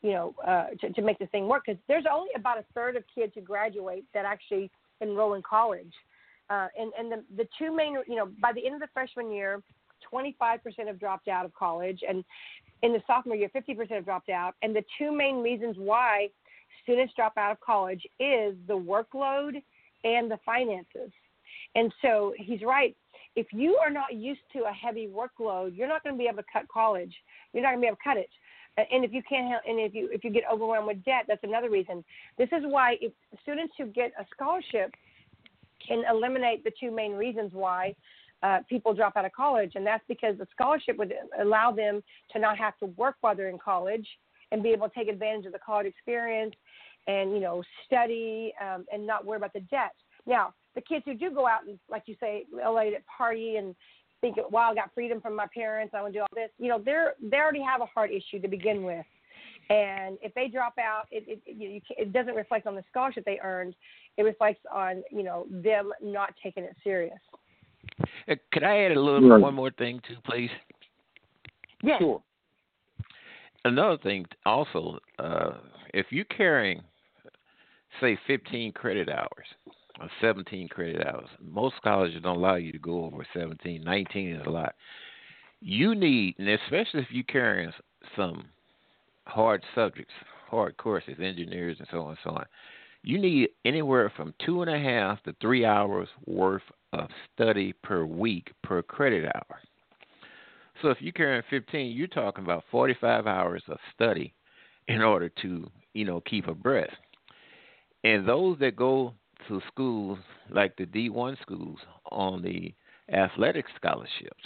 to make this thing work. Because there's only about a third of kids who graduate that actually enroll in college. And the two main, by the end of the freshman year, 25% have dropped out of college. And in the sophomore year, 50% have dropped out. And the two main reasons why students drop out of college is the workload and the finances. And so he's right. If you are not used to a heavy workload, you're not going to be able to cut college. You're not going to be able to cut it. And if you can't, and if you get overwhelmed with debt, that's another reason. This is why if students who get a scholarship can eliminate the two main reasons why people drop out of college, and that's because the scholarship would allow them to not have to work while they're in college and be able to take advantage of the college experience and study and not worry about the debt. Now, the kids who do go out and, like you say, LA to party and think, wow, I got freedom from my parents, I want to do all this, they already have a heart issue to begin with. And if they drop out, it doesn't reflect on the scholarship they earned. It reflects on, them not taking it serious. Could I add one more thing too, please? Yeah. Sure. Another thing also, if you're carrying, say, 15 credit hours or 17 credit hours, most colleges don't allow you to go over 17. 19 is a lot. You need, and especially if you're carrying some hard subjects, hard courses, engineers, and so on and so on, you need anywhere from 2.5 to 3 hours worth of study per week per credit hour. So if you're carrying 15, you're talking about 45 hours of study in order to, keep abreast. And those that go to schools like the D1 schools on the athletic scholarships,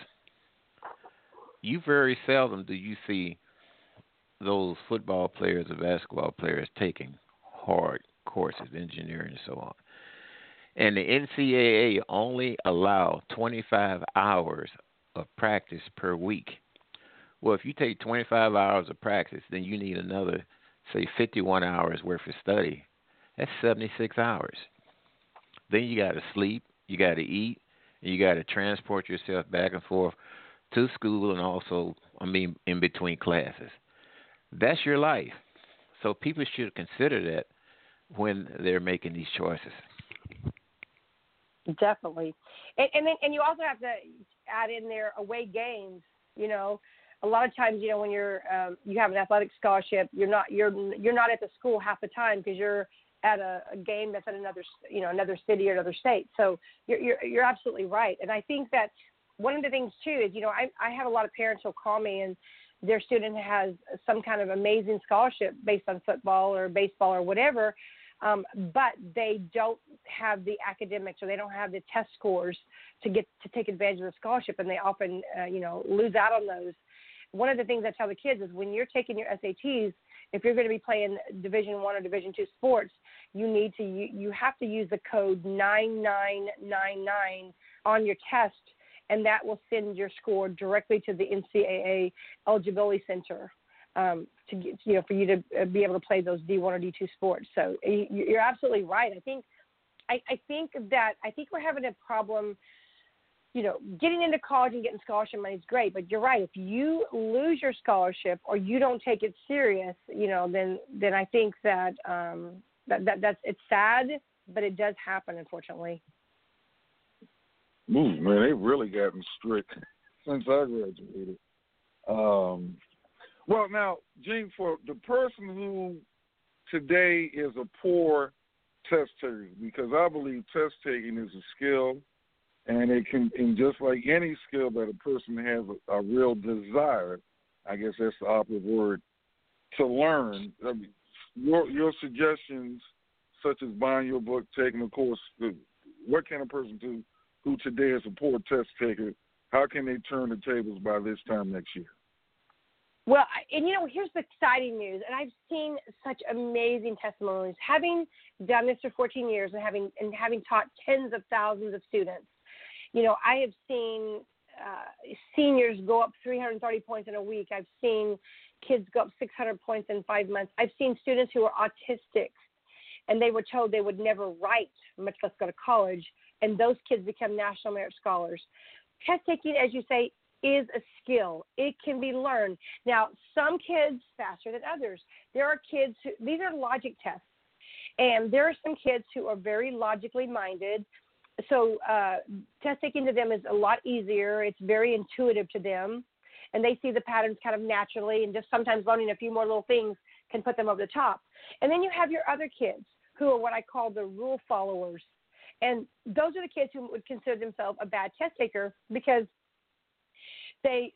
you very seldom do you see those football players or basketball players taking hard courses, engineering and so on. And the NCAA only allow 25 hours of practice per week. Well, if you take 25 hours of practice, then you need another, say, 51 hours worth of study. That's 76 hours. Then you got to sleep, you got to eat, You got to transport yourself back and forth to school and also, in between classes. That's your life. So people should consider that when they're making these choices. Definitely. And you also have to add in there away games. You know, a lot of times, you know, when you have an athletic scholarship, you're not at the school half the time because you're at a game that's at another city or another state. So you're absolutely right. And I think that one of the things too is, you know, I have a lot of parents who'll call me and their student has some kind of amazing scholarship based on football or baseball or whatever, but they don't have the academics or they don't have the test scores to take advantage of the scholarship, and they often lose out on those. One of the things I tell the kids is when you're taking your SATs, if you're going to be playing Division I or Division II sports, you have to use the code 9999 on your test, and that will send your score directly to the NCAA eligibility center for you to be able to play those D1 or D2 sports. So you're absolutely right. I think we're having a problem. You know, getting into college and getting scholarship money is great, but you're right. If you lose your scholarship or you don't take it serious, you know, then I think that that's it's sad, but it does happen, unfortunately. Ooh, man, they've really gotten strict since I graduated. Well, now, Gene, for the person who today is a poor test taker, because I believe test taking is a skill, and it can, and just like any skill that a person has a real desire, I guess that's the operative word, to learn. I mean, your suggestions, such as buying your book, taking a course, what can a person do who today is a poor test taker? How can they turn the tables by this time next year? Well, and, you know, here's the exciting news, and I've seen such amazing testimonies. Having done this for 14 years and having taught tens of thousands of students, you know, I have seen seniors go up 330 points in a week. I've seen kids go up 600 points in 5 months. I've seen students who are autistic, and they were told they would never write, much less go to college, and those kids become National Merit Scholars. Test taking, as you say, is a skill. It can be learned. Now, some kids faster than others. There are kids these are logic tests, and there are some kids who are very logically minded. So test taking to them is a lot easier. It's very intuitive to them, and they see the patterns kind of naturally, and just sometimes learning a few more little things can put them over the top. And then you have your other kids who are what I call the rule followers. And those are the kids who would consider themselves a bad test taker because they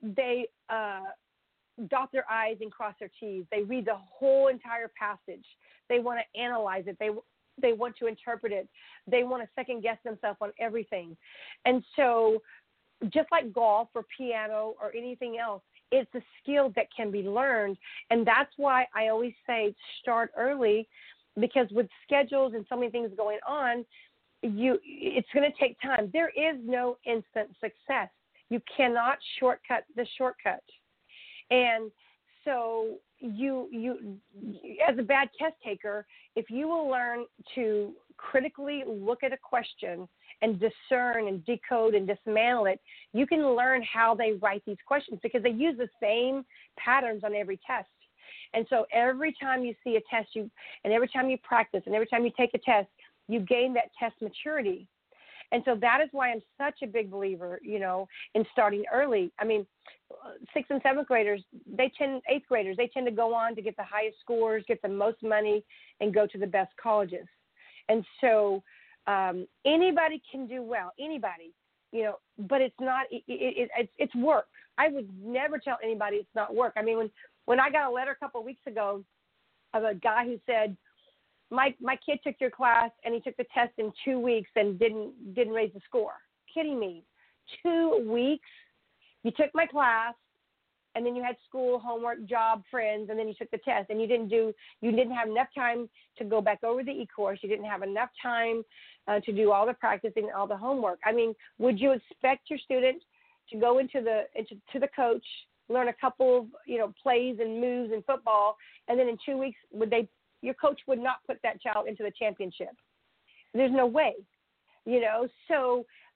dot their I's and cross their T's. They read the whole entire passage. They want to analyze it. They want to interpret it. They want to second guess themselves on everything. And so just like golf or piano or anything else, it's a skill that can be learned. And that's why I always say start early, because with schedules and so many things going on, it's going to take time. There is no instant success. You cannot shortcut the shortcut. And so you as a bad test taker, if you will learn to critically look at a question and discern and decode and dismantle it, you can learn how they write these questions because they use the same patterns on every test. And so every time you see a test, and every time you practice, and every time you take a test, you gain that test maturity. And so that is why I'm such a big believer, you know, in starting early. I mean, 6th and 7th graders, 8th graders, they tend to go on to get the highest scores, get the most money, and go to the best colleges. And so anybody can do well, anybody, you know, but it's not, it's work. I would never tell anybody it's not work. I mean, when I got a letter a couple of weeks ago of a guy who said, my kid took your class and he took the test in 2 weeks and didn't raise the score. Kidding me? 2 weeks? You took my class and then you had school, homework, job, friends, and then you took the test and you didn't have enough time to go back over the e-course. You didn't have enough time to do all the practicing and all the homework. I mean, would you expect your student to go into the coach, learn a couple of, you know, plays and moves in football, and then in 2 weeks your coach would not put that child into the championship? There's no way, you know. So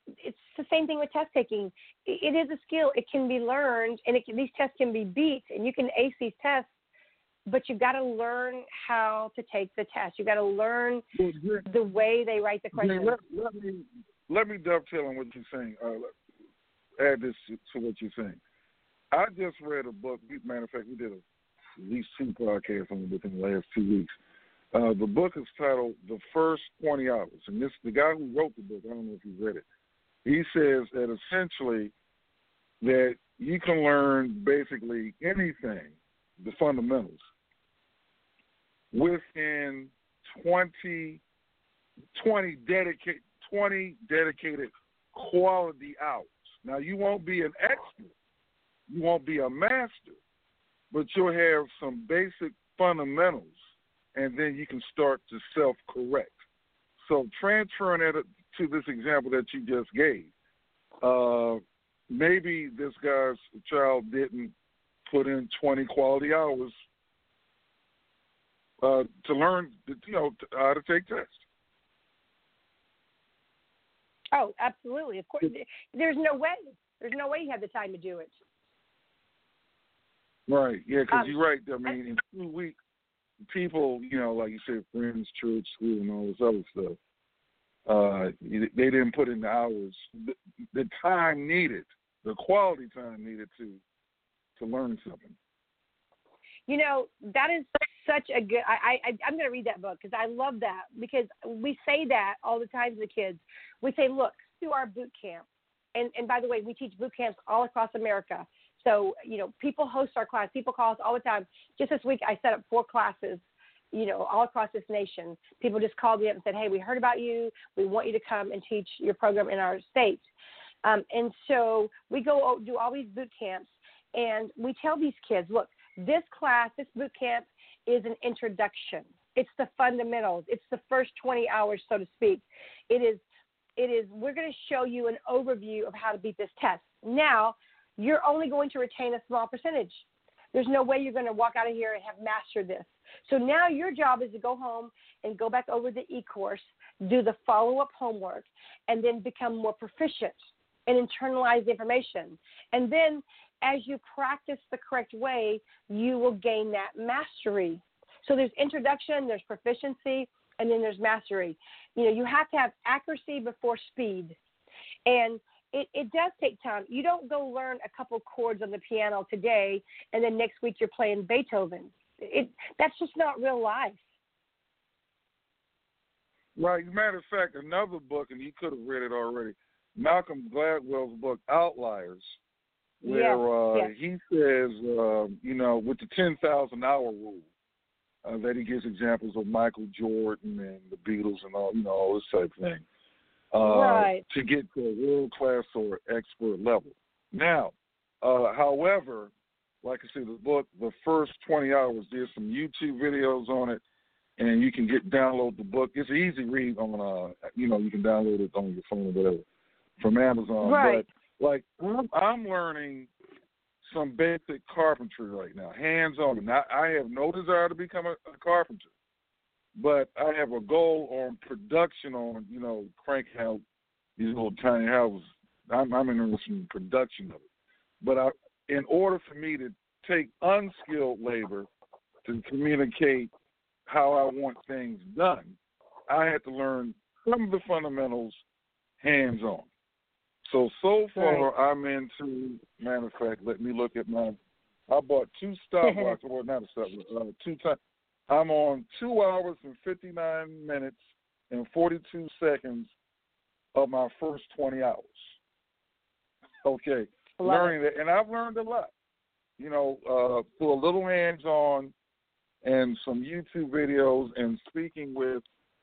it's the same thing with test taking. It is a skill. It can be learned, and these tests can be beat, and you can ace these tests. But you've got to learn how to take the test. You've got to learn the way they write the questions. Let me dovetail on what you're saying. Add this to what you're saying. I just read a book. Matter of fact, we did at least 2 podcasts on it within the last 2 weeks. The book is titled The First 20 Hours. And the guy who wrote the book, I don't know if you read it, he says that essentially that you can learn basically anything, the fundamentals, within 20 dedicated quality hours. Now, you won't be an expert. You won't be a master, but you'll have some basic fundamentals, and then you can start to self-correct. So transferring it to this example that you just gave, maybe this guy's child didn't put in 20 quality hours to learn, how to take tests. Oh, absolutely. Of course. There's no way. There's no way you have the time to do it. Right. Yeah, because you're right. I mean, in 2 weeks, people, like you said, friends, church, school, and all this other stuff, they didn't put in the hours, the time needed, the quality time needed to learn something. That is such a good, I'm going to read that book because I love that, because we say that all the time to the kids. We say, look, through our boot camp, and by the way, we teach boot camps all across America. So, people host our class. People call us all the time. Just this week, I set up 4 classes, all across this nation. People just called me up and said, hey, we heard about you. We want you to come and teach your program in our state. And so we go do all these boot camps, and we tell these kids, look, this class, this boot camp is an introduction. It's the fundamentals. It's the first 20 hours, so to speak. It is. We're going to show you an overview of how to beat this test. Now, you're only going to retain a small percentage. There's no way you're going to walk out of here and have mastered this. So now your job is to go home and go back over the e-course, do the follow-up homework, and then become more proficient and internalize the information. And then as you practice the correct way, you will gain that mastery. So there's introduction, there's proficiency, and then there's mastery. You have to have accuracy before speed. And it does take time. You don't go learn a couple chords on the piano today, and then next week you're playing Beethoven. That's just not real life. Right. As a matter of fact, another book, and you could have read it already, Malcolm Gladwell's book, Outliers, where he says, with the 10,000-hour rule, that he gives examples of Michael Jordan and the Beatles and all this type of thing. Right. To get to a world-class or expert level. Now, however, like I said, the book, the first 20 hours, there's some YouTube videos on it, and you can download the book. It's an easy read on, you can download it on your phone or whatever from Amazon. Right. But, I'm learning some basic carpentry right now, hands-on. And I have no desire to become a carpenter. But I have a goal on production on, cranking out these little tiny houses. I'm interested in production of it. But in order for me to take unskilled labor to communicate how I want things done, I had to learn some of the fundamentals hands-on. So far, right. I'm into, matter of fact, let me look at I bought 2 stopwatches, well, not a stopwatch, 2 times. I'm on 2 hours and 59 minutes and 42 seconds of my first 20 hours. Okay, learning that, and I've learned a lot. Through a little hands-on and some YouTube videos and speaking with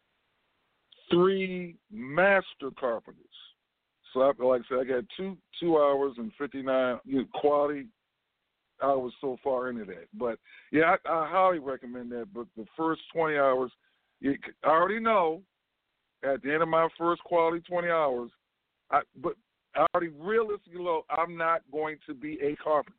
3 master carpenters. So, like I said, I got 2 hours and 59 quality hours so far into that. But, yeah, I highly recommend that. But the first 20 hours, I already know at the end of my first quality 20 hours, but I already realistically know I'm not going to be a carpenter,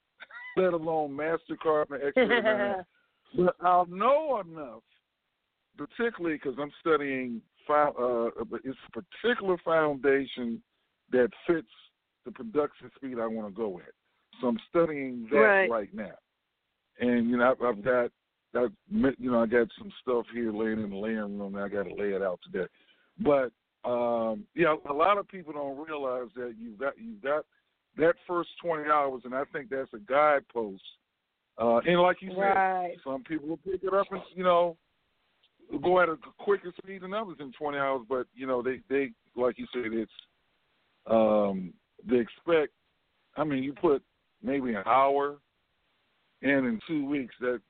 let alone master carpenter, expert. But I'll know enough particularly because I'm studying, it's a particular foundation that fits the production speed I want to go at. So I'm studying that right now. And, I've got, I got some stuff here laying in the laying room, and I got to lay it out today. But, a lot of people don't realize that you've got that first 20 hours, and I think that's a guidepost. And like you said, some people will pick it up and, go at a quicker speed than others in 20 hours. But, they like you said, it's they expect. I mean, you put maybe an hour in 2 weeks. That's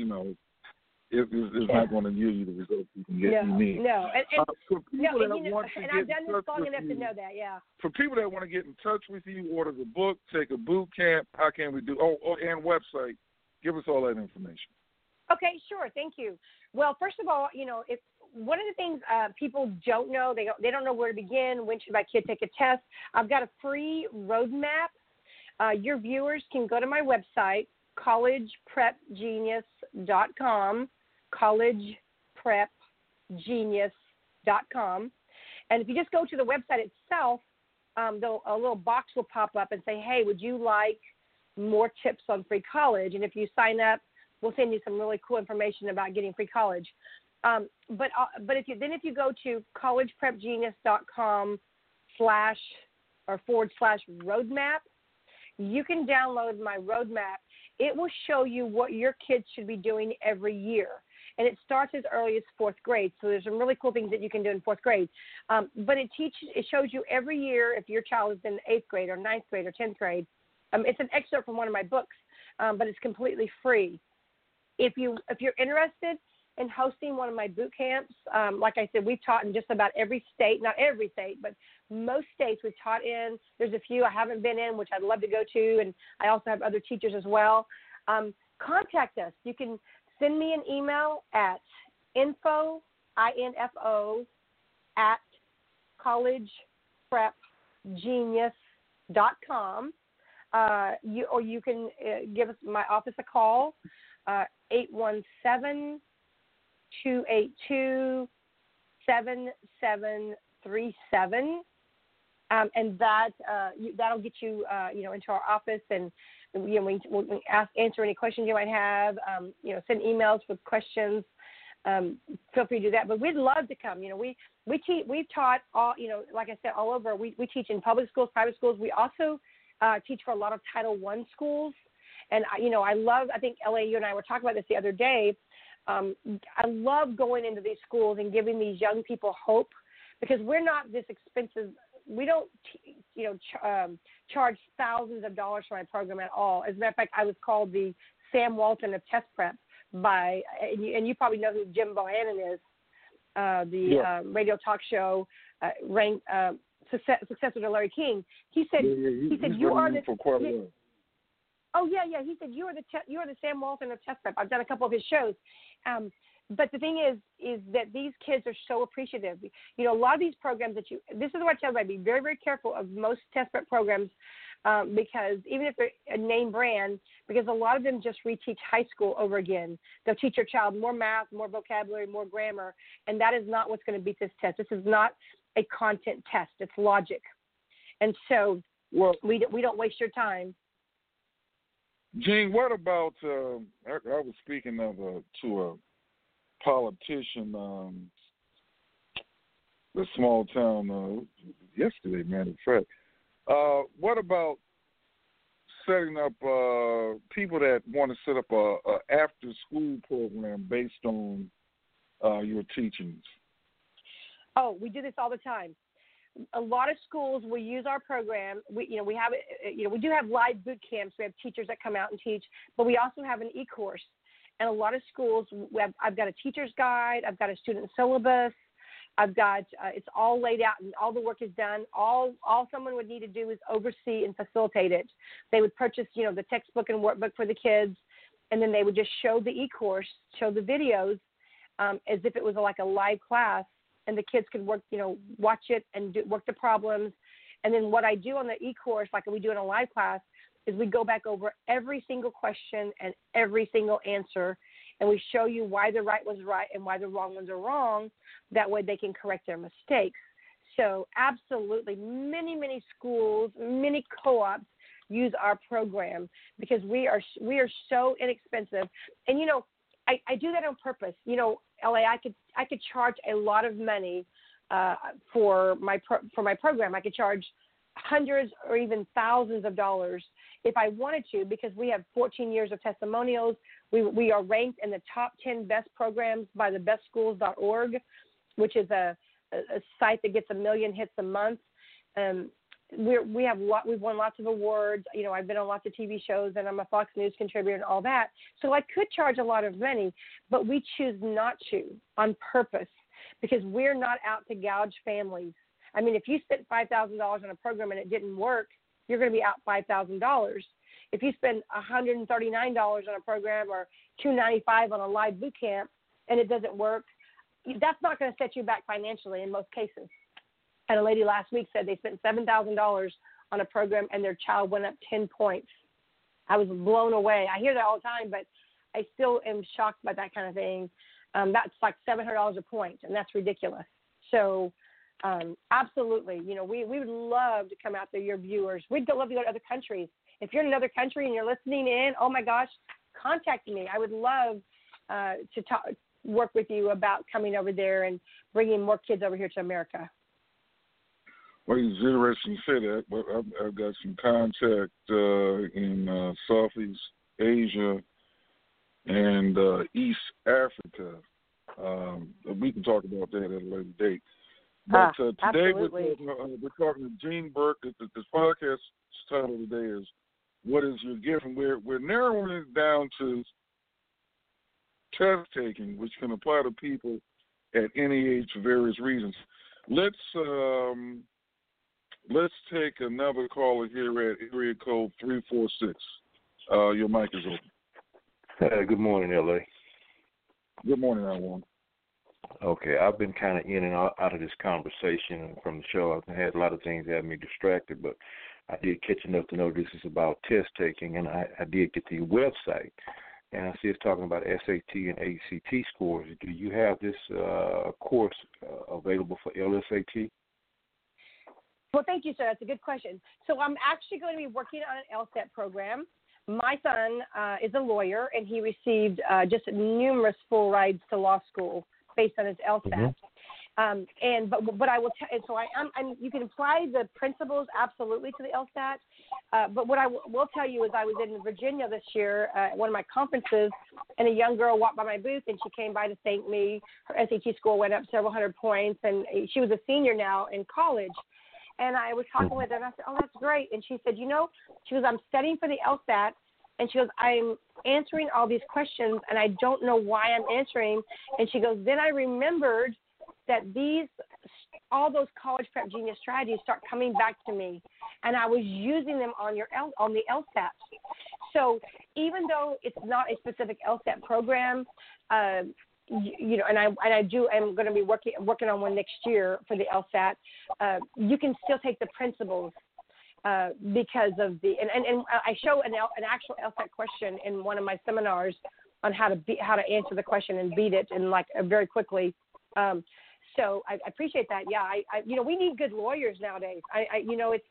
it's not going to give you the results you can get. You need. No, and I've done this long enough to know that. Yeah. For people that want to get in touch with you, order the book, take a boot camp. How can we do? And website. Give us all that information. Okay, sure. Thank you. Well, first of all, if one of the things people don't know, they don't know where to begin. When should my kid take a test? I've got a free roadmap. Your viewers can go to my website, collegeprepgenius.com, collegeprepgenius.com. And if you just go to the website itself, a little box will pop up and say, hey, would you like more tips on free college? And if you sign up, we'll send you some really cool information about getting free college. But if you go to collegeprepgenius.com /roadmap, you can download my roadmap. It will show you what your kids should be doing every year. And it starts as early as 4th grade. So there's some really cool things that you can do in 4th grade. But it shows you every year if your child is in 8th grade or 9th grade or 10th grade. It's an excerpt from one of my books, but it's completely free. If you're interested in hosting one of my boot camps, like I said, we've taught in just about every state, not every state, but most states we've taught in. There's a few I haven't been in, which I'd love to go to, and I also have other teachers as well. Contact us. You can send me an email at info at collegeprepgenius.com. You can give us my office a call, 817-282-7737, and that'll get you into our office, and we'll answer any questions you might have. Send emails with questions. Feel free to do that. But we'd love to come. We've taught all. Like I said, all over. We teach in public schools, private schools. We also teach for a lot of Title I schools. And, I think, L.A., you and I were talking about this the other day. I love going into these schools and giving these young people hope, because we're not this expensive. We don't, charge thousands of dollars for my program at all. As a matter of fact, I was called the Sam Walton of test prep and you probably know who Jim Bohannon is, the radio talk show successor to Larry King. He said, you are the. For quite a while. Oh yeah. He said you are the Sam Walton of test prep. I've done a couple of his shows, but the thing is that these kids are so appreciative. A lot of these programs this is what I tell everybody: be very, very careful of most test prep programs, because even if they're a name brand, because a lot of them just reteach high school over again. They'll teach your child more math, more vocabulary, more grammar, and that is not what's going to beat this test. This is not a content test; it's logic, and so we don't waste your time. Gene, what about? I was speaking to a politician, the small town yesterday, matter of fact. What about setting up people that want to set up a after school program based on your teachings? Oh, we do this all the time. A lot of schools will use our program. We do have live boot camps. We have teachers that come out and teach, but we also have an e-course. And a lot of schools, I've got a teacher's guide. I've got a student syllabus. I've got it's all laid out and all the work is done. All someone would need to do is oversee and facilitate it. They would purchase, the textbook and workbook for the kids, and then they would just show the e-course, show the videos as if it was like a live class. And the kids could work, watch it and work the problems. And then what I do on the e-course, like we do in a live class, is we go back over every single question and every single answer. and we show you why the right was right and why the wrong ones are wrong. That way they can correct their mistakes. So absolutely, many, many schools, many co-ops use our program because we are so inexpensive. And, I do that on purpose. LA, I could charge a lot of money for my program. I could charge hundreds or even thousands of dollars if I wanted to, because we have 14 years of testimonials. We are ranked in the top 10 best programs by the bestschools.org, which is a site that gets 1 million hits a month. We've won lots of awards. I've been on lots of TV shows, and I'm a Fox News contributor and all that. So I could charge a lot of money, but we choose not to on purpose because we're not out to gouge families. I mean, if you spent $5,000 on a program and it didn't work, you're going to be out $5,000. If you spend $139 on a program or $295 on a live boot camp and it doesn't work, that's not going to set you back financially in most cases. And a lady last week said they spent $7,000 on a program and their child went up 10 points. I was blown away. I hear that all the time, but I still am shocked by that kind of thing. That's like $700 a point, and that's ridiculous. So absolutely, we would love to come out there, your viewers. We'd love to go to other countries. If you're in another country and you're listening in, oh, my gosh, contact me. I would love to work with you about coming over there and bringing more kids over here to America. Well, it's interesting you say that, but I've got some contact in Southeast Asia and East Africa. We can talk about that at a later date. But today we're talking to Gene Burke. This podcast title today is "What is Your Gift?" And we're narrowing it down to test taking, which can apply to people at any age for various reasons. Let's take another caller here at area code 346. Your mic is open. Good morning, LA. Good morning, everyone. Okay, I've been kind of in and out of this conversation from the show. I've had a lot of things that had me distracted, but I did catch enough to know this is about test taking, and I did get the website, and I see it's talking about SAT and ACT scores. Do you have this course available for LSAT? Well, thank you, sir. That's a good question. So I'm actually going to be working on an LSAT program. My son is a lawyer, and he received just numerous full rides to law school based on his LSAT. Mm-hmm. But I will so I'm you can apply the principles absolutely to the LSAT. But what I will tell you is I was in Virginia this year at one of my conferences, and a young girl walked by my booth, and she came by to thank me. Her SAT score went up several hundred points, and she was a senior now in college. And I was talking with her, and I said, "Oh, that's great." And she said, she goes, "I'm studying for the LSAT." And she goes, "I'm answering all these questions, and I don't know why I'm answering." And she goes, "Then I remembered that all those college prep genius strategies start coming back to me, and I was using them on the LSAT." So even though it's not a specific LSAT program, and I'm going to be working on one next year for the LSAT. You can still take the principles because of and I show an actual LSAT question in one of my seminars on how to answer the question and beat it and very quickly. So I appreciate that. Yeah, we need good lawyers nowadays. I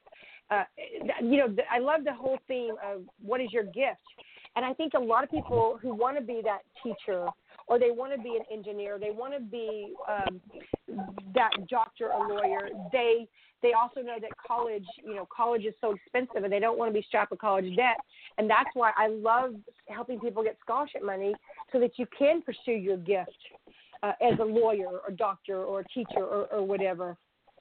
love the whole theme of what is your gift, and I think a lot of people who want to be that teacher, or they want to be an engineer, they want to be that doctor or lawyer. They also know that college is so expensive, and they don't want to be strapped with college debt. And that's why I love helping people get scholarship money so that you can pursue your gift as a lawyer or doctor or teacher or whatever.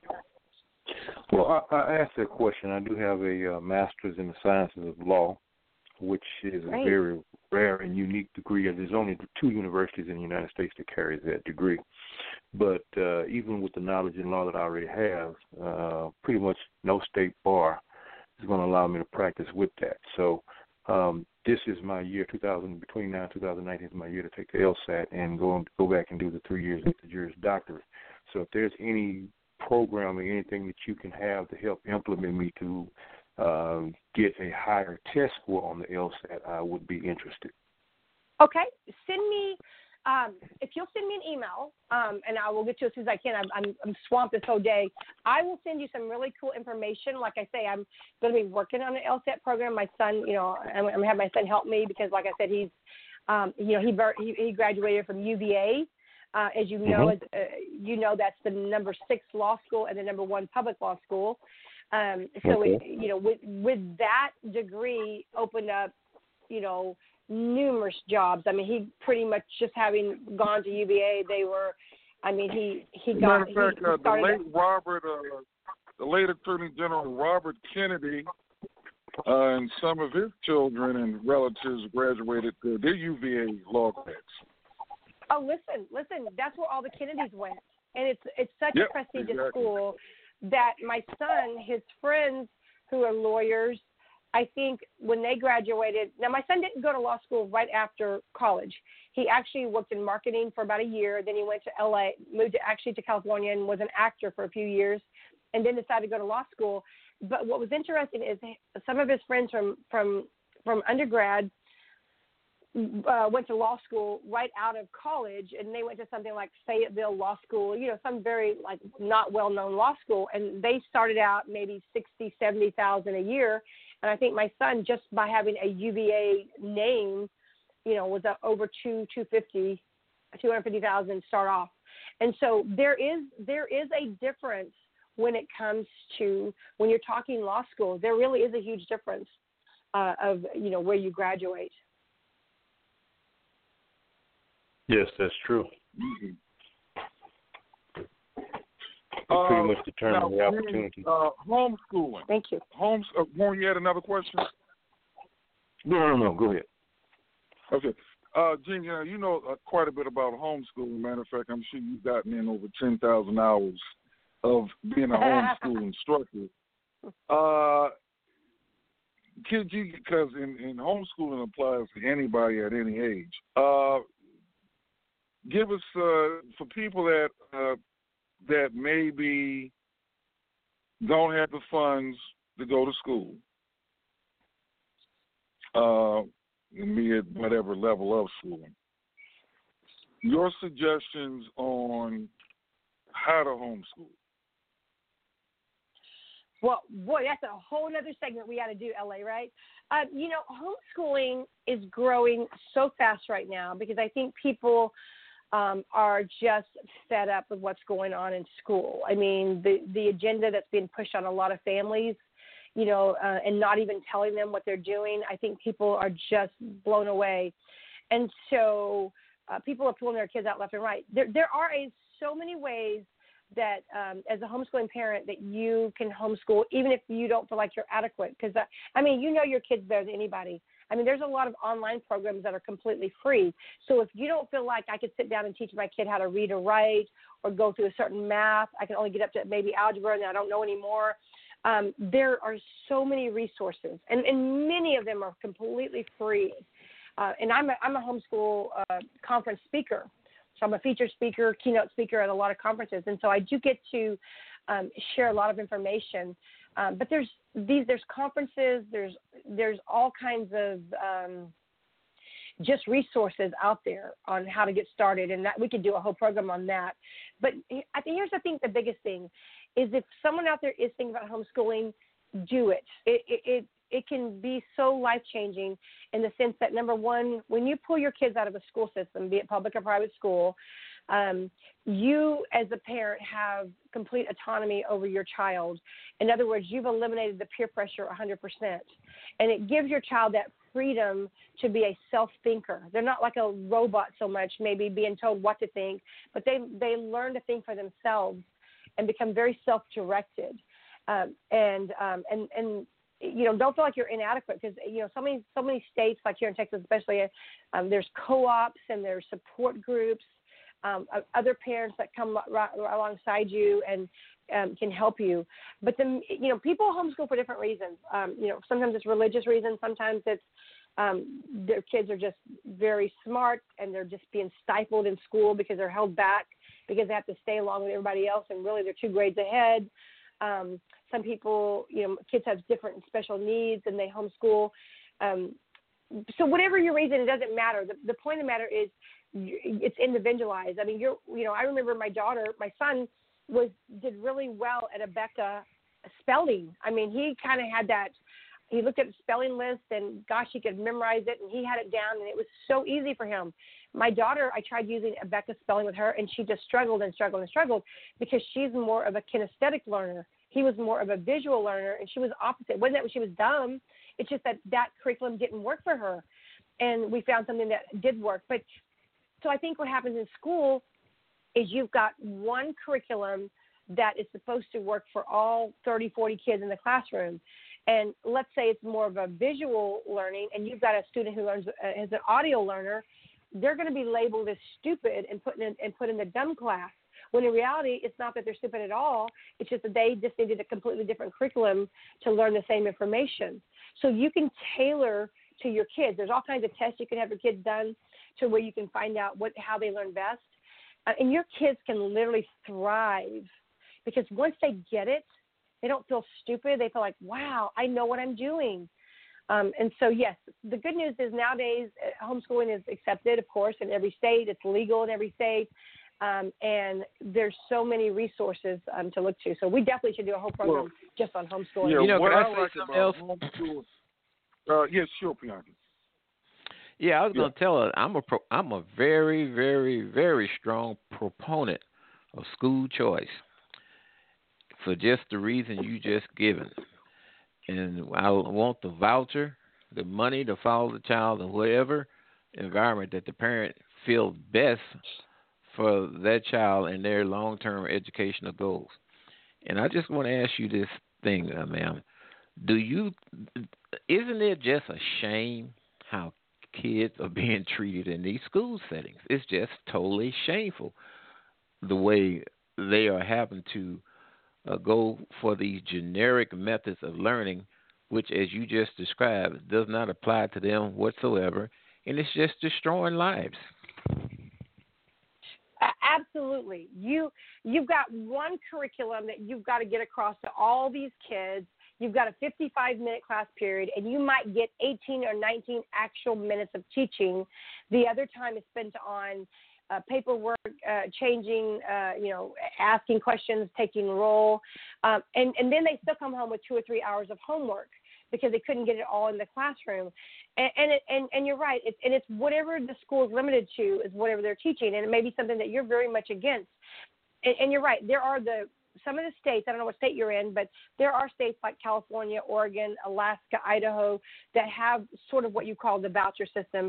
Well, I asked that question. I do have a master's in the sciences of law, which is a very rare and unique degree. There's only 2 universities in the United States that carry that degree. But even with the knowledge and law that I already have, pretty much no state bar is going to allow me to practice with that. So this is my year, between now and 2019 is my year to take the LSAT and go back and do the 3 years with the Juris Doctorate. So if there's any programming, anything that you can have to help implement me to get a higher test score on the LSAT, I would be interested. Okay, send me. If you'll send me an email, and I will get to it as soon as I can. I'm swamped this whole day. I will send you some really cool information. Like I say, I'm going to be working on an LSAT program. My son, I'm going to have my son help me because, like I said, he's, he graduated from UVA. As you know, that's the number 6 law school and the number 1 public law school. With that degree opened up, numerous jobs. I mean, he pretty much just having gone to UVA, he got. Matter of fact, the late Attorney General Robert Kennedy, and some of his children and relatives graduated. They're UVA law grads. Oh, listen! That's where all the Kennedys went, and it's such a prestigious school that my son, his friends who are lawyers, I think when they graduated, now my son didn't go to law school right after college. He actually worked in marketing for about a year. Then he went to LA, moved to California and was an actor for a few years, and then decided to go to law school. But what was interesting is some of his friends from undergrad went to law school right out of college, and they went to something like Fayetteville Law School, some very not well-known law school, and they started out maybe $60,000-$70,000 a year. And I think my son, just by having a UVA name, was over $250,000 start off. And so there is a difference when it comes to when you're talking law school. There really is a huge difference of where you graduate. Yes, that's true. Mm-hmm. Pretty much determine the opportunity. Homeschooling. Thank you. Warren, you had another question? No. Go ahead. Okay. Gene, you know quite a bit about homeschooling. Matter of fact, I'm sure you've gotten in over 10,000 hours of being a homeschool instructor. Because in homeschooling applies to anybody at any age. Give us, for people that maybe don't have the funds to go to school, be at whatever level of schooling, your suggestions on how to homeschool. Well, boy, that's a whole other segment we got to do, LA, right? Homeschooling is growing so fast right now because I think people are just fed up with what's going on in school. I mean, the agenda that's being pushed on a lot of families, and not even telling them what they're doing, I think people are just blown away. And so people are pulling their kids out left and right. There are so many ways that as a homeschooling parent that you can homeschool, even if you don't feel like you're adequate. Because, your kids better than anybody. I mean, there's a lot of online programs that are completely free. So if you don't feel like I could sit down and teach my kid how to read or write or go through a certain math, I can only get up to maybe algebra and I don't know anymore. There are so many resources, and many of them are completely free. And I'm a homeschool conference speaker. So I'm a featured speaker, keynote speaker at a lot of conferences. And so I do get to share a lot of information. But there's conferences, there's all kinds of just resources out there on how to get started, and that we could do a whole program on that. But I think the biggest thing is if someone out there is thinking about homeschooling, do it. It can be so life-changing in the sense that, number one, when you pull your kids out of a school system, be it public or private school, you as a parent have complete autonomy over your child. In other words, you've eliminated the peer pressure 100%. And it gives your child that freedom to be a self-thinker. They're not like a robot so much, maybe being told what to think, but they learn to think for themselves and become very self-directed. And don't feel like you're inadequate because, so many states, like here in Texas especially, there's co-ops and there's support groups, other parents that come right alongside you and can help you. But people homeschool for different reasons. Sometimes it's religious reasons. Sometimes it's their kids are just very smart and they're just being stifled in school because they're held back because they have to stay along with everybody else and really they're 2 grades ahead. Some people, kids have different special needs and they homeschool. so whatever your reason, it doesn't matter. The point of the matter is it's individualized. I mean, I remember my son did really well at Abeka spelling. I mean, he kind of had that. He looked at the spelling list and gosh, he could memorize it and he had it down and it was so easy for him. My daughter, I tried using Abeka spelling with her and she just struggled because she's more of a kinesthetic learner. He was more of a visual learner and she was opposite. It wasn't that she was dumb. It's just that curriculum didn't work for her. And we found something that did work. But so I think what happens in school is you've got one curriculum that is supposed to work for all 30, 40 kids in the classroom. And let's say it's more of a visual learning and you've got a student who learns as an audio learner, they're going to be labeled as stupid and put in the dumb class. When in reality, it's not that they're stupid at all. It's just that they just needed a completely different curriculum to learn the same information. So you can tailor to your kids. There's all kinds of tests you can have your kids done to where you can find out how they learn best. And your kids can literally thrive because once they get it, they don't feel stupid. They feel like, wow, I know what I'm doing. And so, yes, the good news is nowadays homeschooling is accepted, of course, in every state. It's legal in every state. And there's so many resources to look to. So we definitely should do a whole program just on homeschooling. Yeah, can I say something else? Yes, sure, Bianca. Yeah, I was going to tell her I'm a very, very, very strong proponent of school choice for just the reason you just given. And I want the voucher, the money to follow the child in whatever environment that the parent feels best for that child and their long-term educational goals. And I just want to ask you this thing, ma'am. Isn't it just a shame how kids are being treated in these school settings? It's just totally shameful the way they are having to go for these generic methods of learning, which, as you just described, does not apply to them whatsoever, and it's just destroying lives. Absolutely. You've got one curriculum that you've got to get across to all these kids. You've got a 55-minute class period, and you might get 18 or 19 actual minutes of teaching. The other time is spent on paperwork, changing, asking questions, taking roll. And then they still come home with 2 or 3 hours of homework because they couldn't get it all in the classroom. And you're right. It's whatever the school is limited to is whatever they're teaching. And it may be something that you're very much against. And you're right. There are some of the states, I don't know what state you're in, but there are states like California, Oregon, Alaska, Idaho that have sort of what you call the voucher system.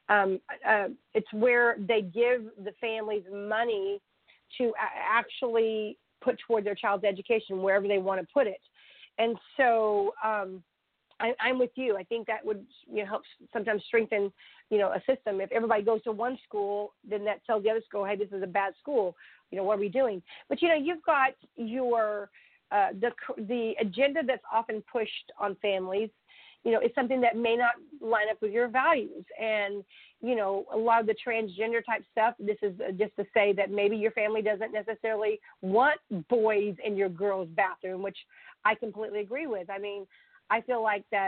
It's where they give the families money to actually put toward their child's education wherever they want to put it. And so I'm with you. I think that would help sometimes strengthen a system. If everybody goes to one school, then that tells the other school, hey, this is a bad school. What are we doing? But you've got your the agenda that's often pushed on families. Is something that may not line up with your values. And, a lot of the transgender type stuff, this is just to say that maybe your family doesn't necessarily want boys in your girls' bathroom, which I completely agree with. I mean, I feel like that,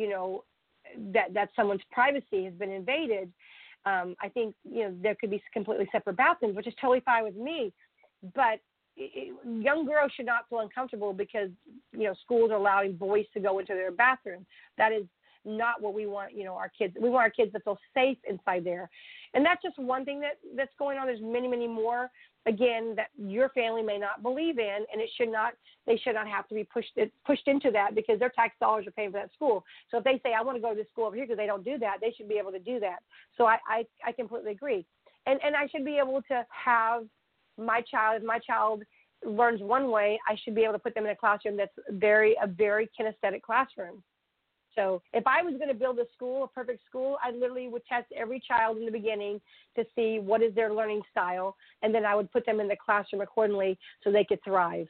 that someone's privacy has been invaded. I think, there could be completely separate bathrooms, which is totally fine with me. But young girls should not feel uncomfortable because, schools are allowing boys to go into their bathroom. That is not what we want, our kids. We want our kids to feel safe inside there. And that's just one thing that's going on. There's many, many more, again, that your family may not believe in, and they should not have to be pushed into that because their tax dollars are paying for that school. So if they say, I want to go to this school over here because they don't do that, they should be able to do that. So I completely agree. And I should be able to have my child learns one way, I should be able to put them in a classroom that's a very kinesthetic classroom. So if I was going to build a perfect school, I literally would test every child in the beginning to see what is their learning style, and then I would put them in the classroom accordingly so they could thrive.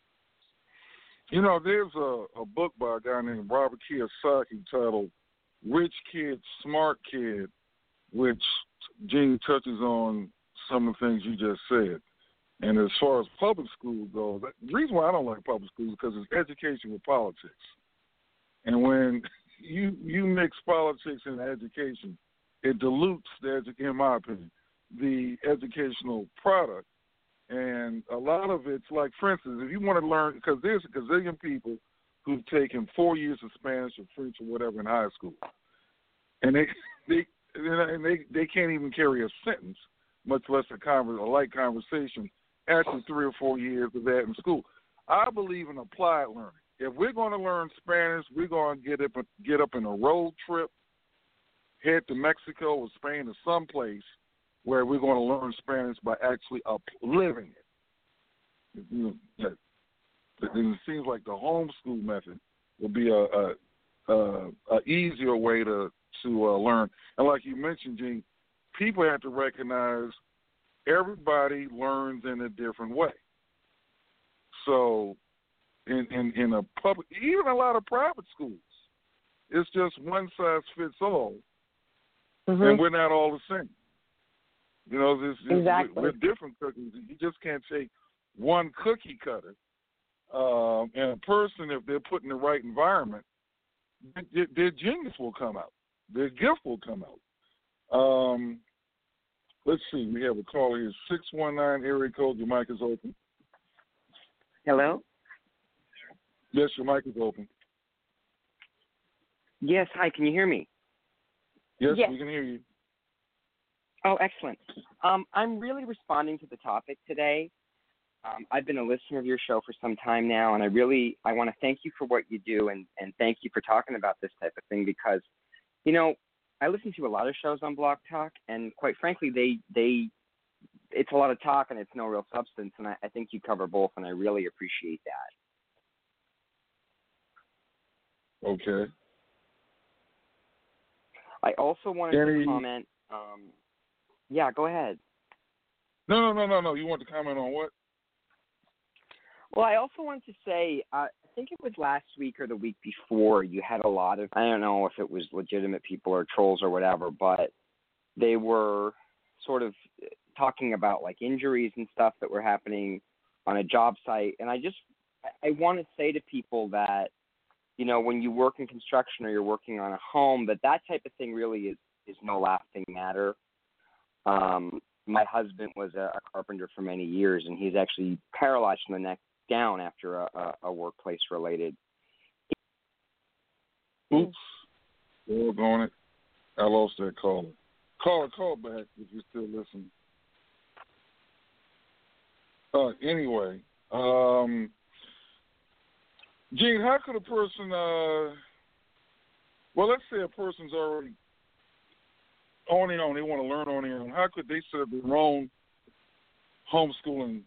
There's a book by a guy named Robert Kiyosaki titled Rich Kid, Smart Kid, which Gene touches on some of the things you just said. And as far as public school goes, the reason why I don't like public schools is because it's education with politics. And when you mix politics and education, it dilutes in my opinion, the educational product. And a lot of it's like, for instance, if you want to learn, because there's a gazillion people who've taken 4 years of Spanish or French or whatever in high school, and they can't even carry a sentence, much less a light conversation after 3 or 4 years of that in school. I believe in applied learning. If we're going to learn Spanish, we're going to get up in a road trip, head to Mexico or Spain or someplace where we're going to learn Spanish by actually living it. It seems like the homeschool method will be a easier way to learn. And like you mentioned, Gene, people have to recognize everybody learns in a different way. So in a public, even a lot of private schools, it's just one size fits all, and we're not all the same. You know, exactly. We're different cookies. You just can't take one cookie cutter. And a person, if they're put in the right environment, their genius will come out. Their gift will come out. Let's see. We have a caller here, 619 area code. Your mic is open. Hello? Yes, your mic is open. Yes, hi. Can you hear me? Yes, we can hear you. Oh, excellent. I'm really responding to the topic today. I've been a listener of your show for some time now, and I want to thank you for what you do and thank you for talking about this type of thing because, you know, I listen to a lot of shows on Blog Talk, and quite frankly, it's a lot of talk and it's no real substance, and I think you cover both, and I really appreciate that. Okay. I also wanted to comment. Yeah, go ahead. No. You want to comment on what? Well, I also wanted to say, I think it was last week or the week before, you had a lot of, I don't know if it was legitimate people or trolls or whatever, but they were sort of talking about like injuries and stuff that were happening on a job site. And I want to say to people that, you know, when you work in construction or you're working on a home, that type of thing really is no laughing matter. My husband was a carpenter for many years, and he's actually paralyzed from the neck down after a workplace-related. Oops. Doggone it. I lost that caller. Call back if you're still listening. Anyway, Gene, how could a person, let's say a person's already on their own, they want to learn on their own. How could they set up their own homeschooling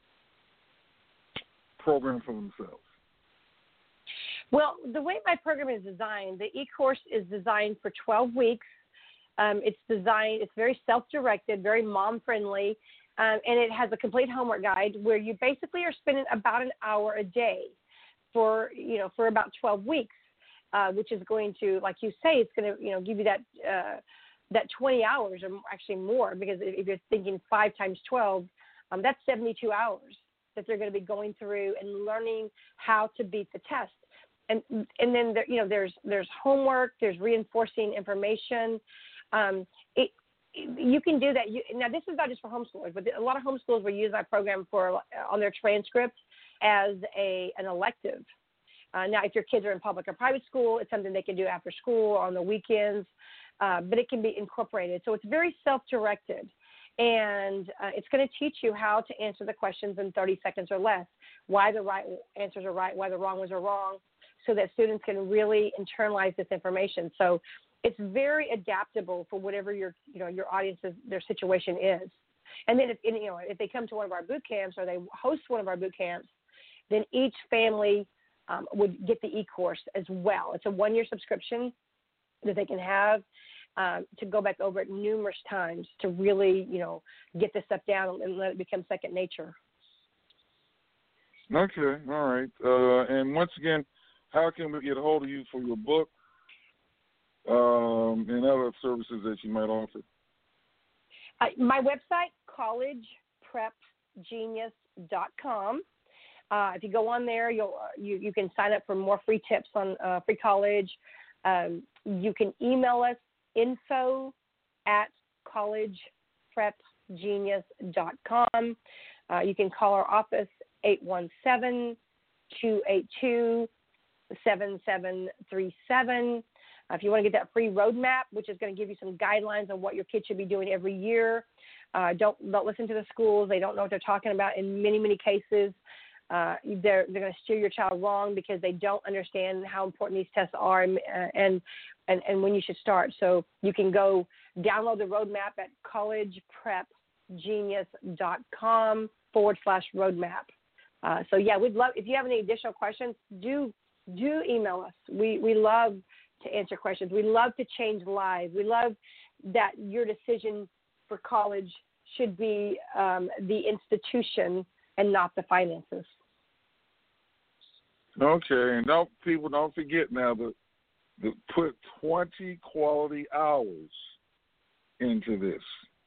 program for themselves? Well, the way my program is designed, the e-course is designed for 12 weeks. It's very self-directed, very mom-friendly, and it has a complete homework guide where you basically are spending about an hour a day for about 12 weeks, which is going to, like you say, it's going to, give you that 20 hours or actually more, because if you're thinking 5 times 12, that's 72 hours that they're going to be going through and learning how to beat the test. And then there's homework, there's reinforcing information. You can do that. Now, this is not just for homeschoolers, but a lot of homeschoolers will use our program on their transcript as an elective. Now, if your kids are in public or private school, it's something they can do after school or on the weekends, but it can be incorporated. So it's very self-directed, and it's going to teach you how to answer the questions in 30 seconds or less, why the right answers are right, why the wrong ones are wrong, so that students can really internalize this information. So it's very adaptable for whatever your audience's, their situation is. And then if they come to one of our boot camps or they host one of our boot camps, then each family would get the e-course as well. It's a 1-year subscription that they can have to go back over it numerous times to really, get this stuff down and let it become second nature. Okay, all right. And once again, how can we get a hold of you for your book and other services that you might offer? My website, collegeprepgenius.com. If you go on there, you can sign up for more free tips on free college. You can email us info@collegeprepgenius.com. You can call our office 817-282-7737. If you want to get that free roadmap, which is going to give you some guidelines on what your kids should be doing every year, don't listen to the schools. They don't know what they're talking about in many, many cases. They're going to steer your child wrong because they don't understand how important these tests are and when you should start. So you can go download the roadmap at collegeprepgenius.com/roadmap. So yeah, we'd love, if you have any additional questions, do email us. We love to answer questions. We love to change lives. We love that your decision for college should be the institution and not the finances. Okay, and don't forget now to put 20 quality hours into this.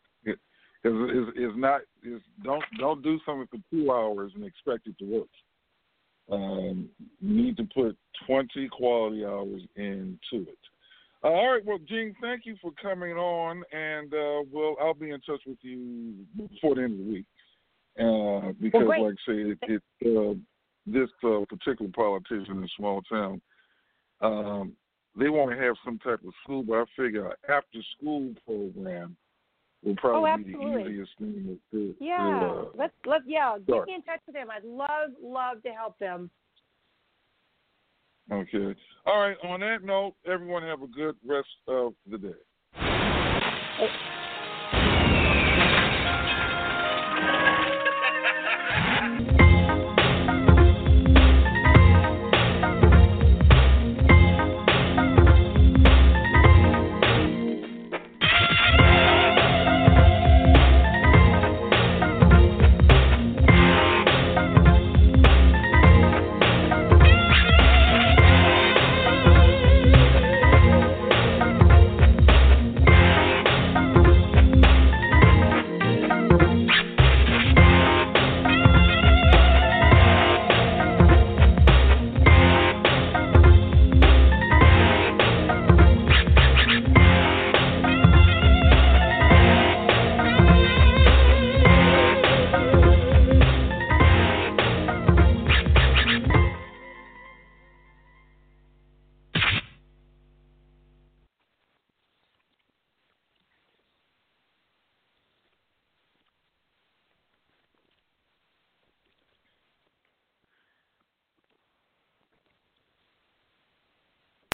Don't do something for 2 hours and expect it to work. You need to put 20 quality hours into it. All right, well, Gene, thank you for coming on, and I'll be in touch with you before the end of the week because, like I say, this particular politician in a small town, they want to have some type of school, but I figure an after-school program will probably be the easiest thing to do. Yeah, let's get me in touch with them. I'd love to help them. Okay. All right. On that note, everyone have a good rest of the day.